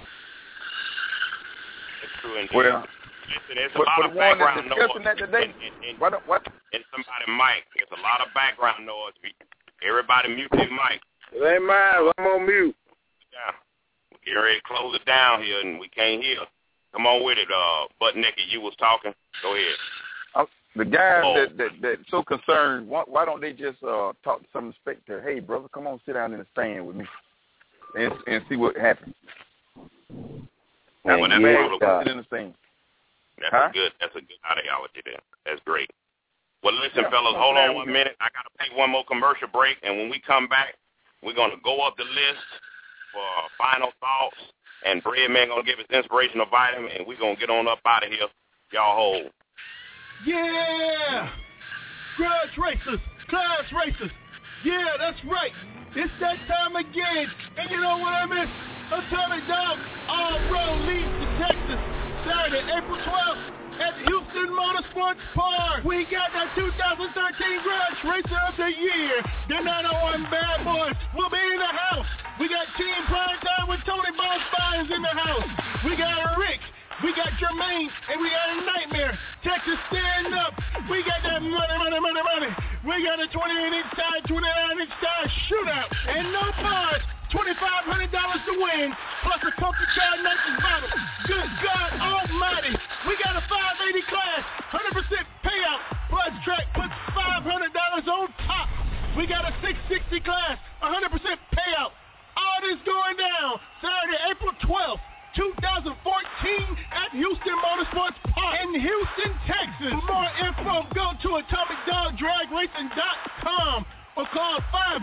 It's true indeed. Well, listen, there's a lot of background noise. What? And somebody's mic. There's a lot of background noise. Everybody mute their mic. It ain't mine. I'm on mute. Yeah. We're getting ready to close it down here, and we can't hear. Come on with it, Butt Naked. You was talking. Go ahead. The guys that so concerned, why don't they just talk to some spectator? Hey, brother, come on, sit down in the stand with me and see what happens. Sit in the stand. That's a good ideology there. That's great. Well, listen, fellas, hold on 1 minute. I got to take one more commercial break, and when we come back, we're going to go up the list for final thoughts, and Breadman going to give his inspirational vitamin, and we're going to get on up out of here. Y'all hold. Yeah! Grudge racers, class racers. Yeah, that's right. It's that time again. And you know what I miss? Atomic Dog All-Road leads to Texas. Saturday, April 12th at Houston Motorsports Park. We got that 2013 Grudge Racer of the Year. The 901 Bad Boys will be in the house. We got Team Primetime with Tony Bones Bynes in the house. We got Rick. We got Jermaine, and we got a Nightmare. Texas, stand up. We got that money. We got a 28-inch tire, 29-inch tire shootout. And no bars. $2,500 to win, plus a Coca Cola Nation bottle. Good God Almighty. We got a 580 class, 100% payout. Plus track puts $500 on top. We got a 660 class, 100% payout. All this going down Saturday, April 12th. 2014 at Houston Motorsports Park in Houston, Texas. For more info, go to AtomicDogDragRacing.com or call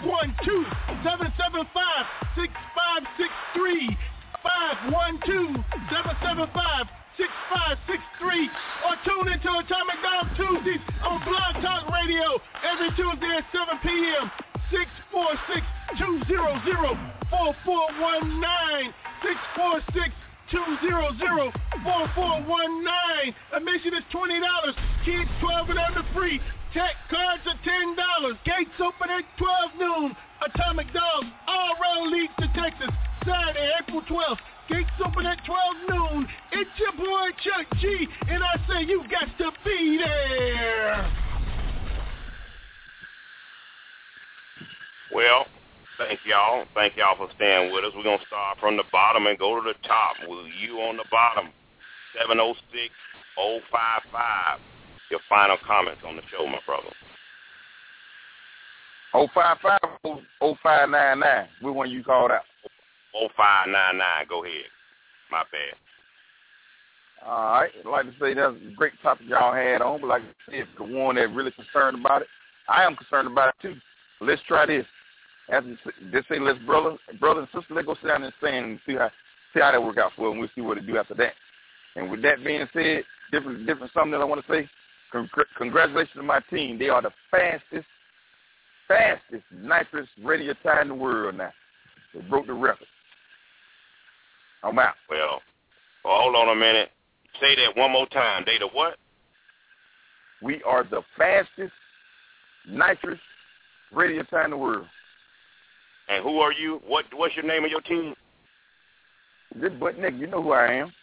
512-775-6563, 512-775-6563, or tune into Atomic Dog Tuesdays on Blog Talk Radio every Tuesday at 7 p.m. 646-200-4419. 646-200-4419. Admission is $20. Kids 12 and under free. Tech cards are $10. Gates open at 12 noon. Atomic Dogs all round leads to Texas. Saturday, April 12th. Gates open at 12 noon. It's your boy Chuck G, and I say you got to be there. Well, thank y'all. Thank y'all for staying with us. We're going to start from the bottom and go to the top. With you on the bottom, 706-055. Your final comments on the show, my brother. 055-0599. Which one you called out? 0599. Go ahead. My bad. All right. I'd like to say that's a great topic y'all had on, but like I said, the one that really concerned about it, I am concerned about it too. Let's try this. Let's brother and sister, let's go sit down and stand and see how that work out for us, and we'll see what to do after that. And with that being said, different something that I want to say. Congratulations to my team. They are the fastest, nicest radio time in the world now. They broke the record. I'm out. Well, hold on a minute. Say that one more time. They the what? We are the fastest, nicest radio time in the world. And who are you? What's your name of your team? This butt nigga, you know who I am.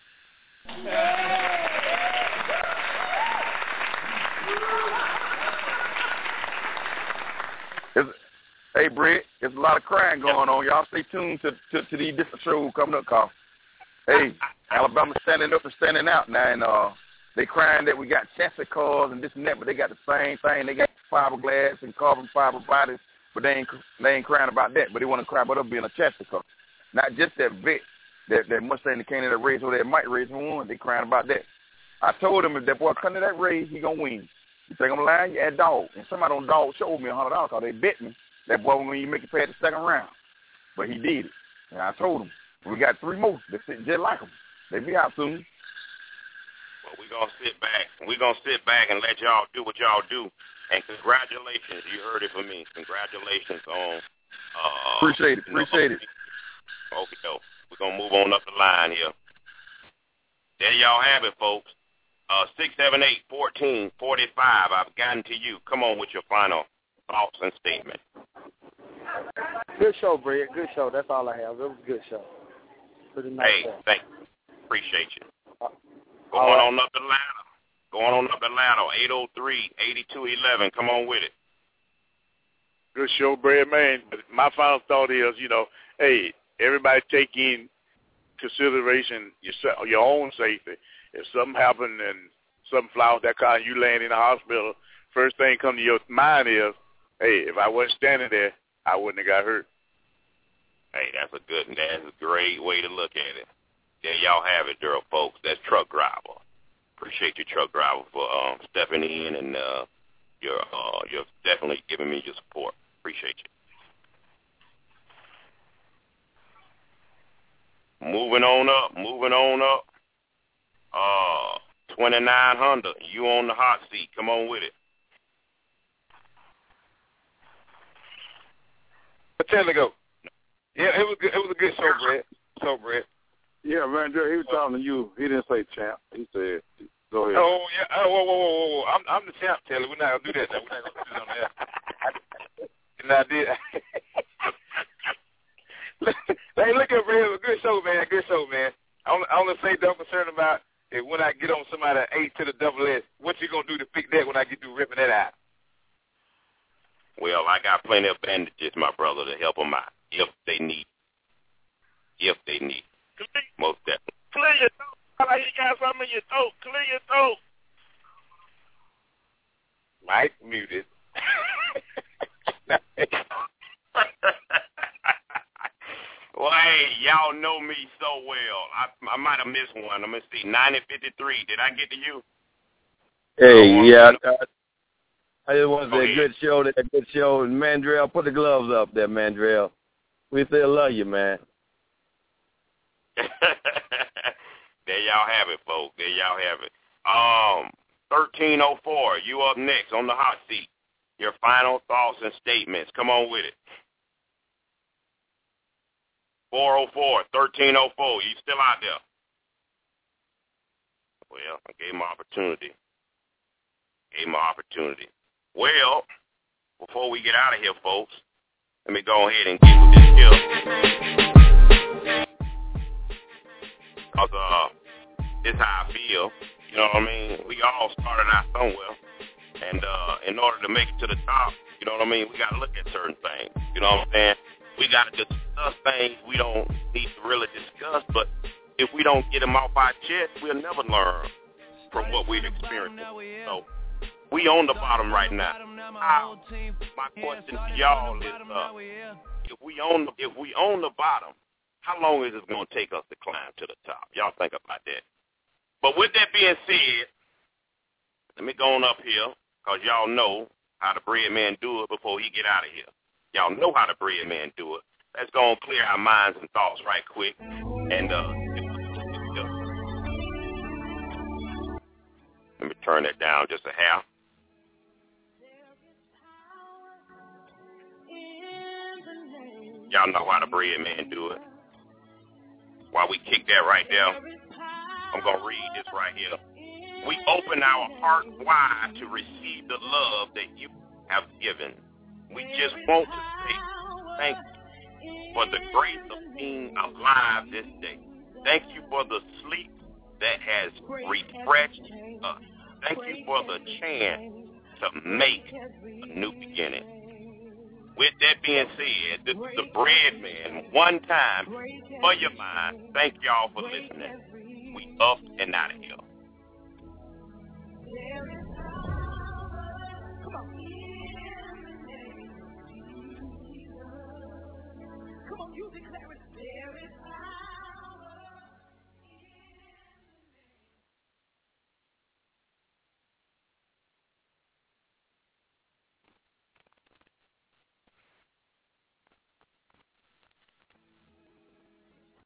Hey, Brett, there's a lot of crying going on. Y'all stay tuned to these different shows coming up, cause hey, Alabama's standing up and standing out now, and they crying that we got chassis cars and this and that, but they got the same thing. They got fiberglass and carbon fiber bodies, but they ain't crying about that. But they want to cry about us being a chassis car, not just that vet, that Mustang that came to that race or that might race one. They crying about that. I told him if that boy come to that race, he gonna win. You think I'm lying? You add dog, and somebody on dog showed me $100 cause they bet me that boy when you make it past the second round, but he did it. And I told him we got 3 more that sit just like him. They be out soon. Well, we're gonna sit back. We're gonna sit back and let y'all do what y'all do. And congratulations, you heard it from me. Congratulations on. Appreciate it. Okay, we're gonna move on up the line here. There y'all have it, folks. 678-1445. I've gotten to you. Come on with your final thoughts and statement. Good show, Brett. Good show. That's all I have. It was a good show. Pretty nice. Hey, thank you. Appreciate you. Going on up the ladder. 803-8211. Come on with it. Good show, Brad, man. But my final thought is, hey, everybody take in consideration your own safety. If something happened and something fly off that car and you land in the hospital, first thing come to your mind is, hey, if I wasn't standing there, I wouldn't have got hurt. Hey, that's a great way to look at it. There y'all have it, there, folks. That's truck driver. Appreciate your truck driver for stepping in and you're definitely giving me your support. Appreciate you. Moving on up. 2900. You on the hot seat. Come on with it. Tell me go. Yeah, it was good. It was a good show, Brett. Yeah, man, he was talking to you. He didn't say champ. He said, go ahead. Oh, yeah. Oh, whoa. I'm the champ, Taylor. We're not going to do that now. We're not going to do this on there. And I did. Hey, look at Brett. It was a good show, man. Good show, man. I only say that I'm concerned about is when I get on somebody at 8 to the double S, what you going to do to fix that when I get through ripping that out? Well, I got plenty of bandages, my brother, to help them out if they need. Most definitely. Clear your throat. Like you got something in your throat. Clear your throat. Mike muted. Well, hey, y'all know me so well. I might have missed one. I'm going to see. 9053. Did I get to you? Hey, yeah. I just want to say good show. And Mandrell, put the gloves up there, Mandrell. We still love you, man. There y'all have it, folks. There y'all have it. 1304, you up next on the hot seat. Your final thoughts and statements. Come on with it. 404-1304. You still out there? Well, I gave him opportunity. Well, before we get out of here, folks, let me go ahead and get with this here. Because this is how I feel. You know what I mean? We all started out somewhere. And in order to make it to the top, you know what I mean, we got to look at certain things. You know what I'm saying? We got to discuss things we don't need to really discuss, but if we don't get them off our chest, we'll never learn from what we've experienced. So we on the bottom right now. My question to y'all is, if we on the bottom, how long is it going to take us to climb to the top? Y'all think about that. But with that being said, let me go on up here, because y'all know how the bread man do it before he get out of here. Y'all know how the bread man do it. Let's go and clear our minds and thoughts right quick. And let me turn that down just a half. Y'all know how the bread man do it. While we kick that right there, I'm going to read this right here. We open our heart wide to receive the love that you have given. We just want to say thank you for the grace of being alive this day. Thank you for the sleep that has refreshed us. Thank you for the chance to make a new beginning. With that being said, this is the Bread Man. One time for your mind. Thank y'all for listening. We up and out of here. Come on, you declare it.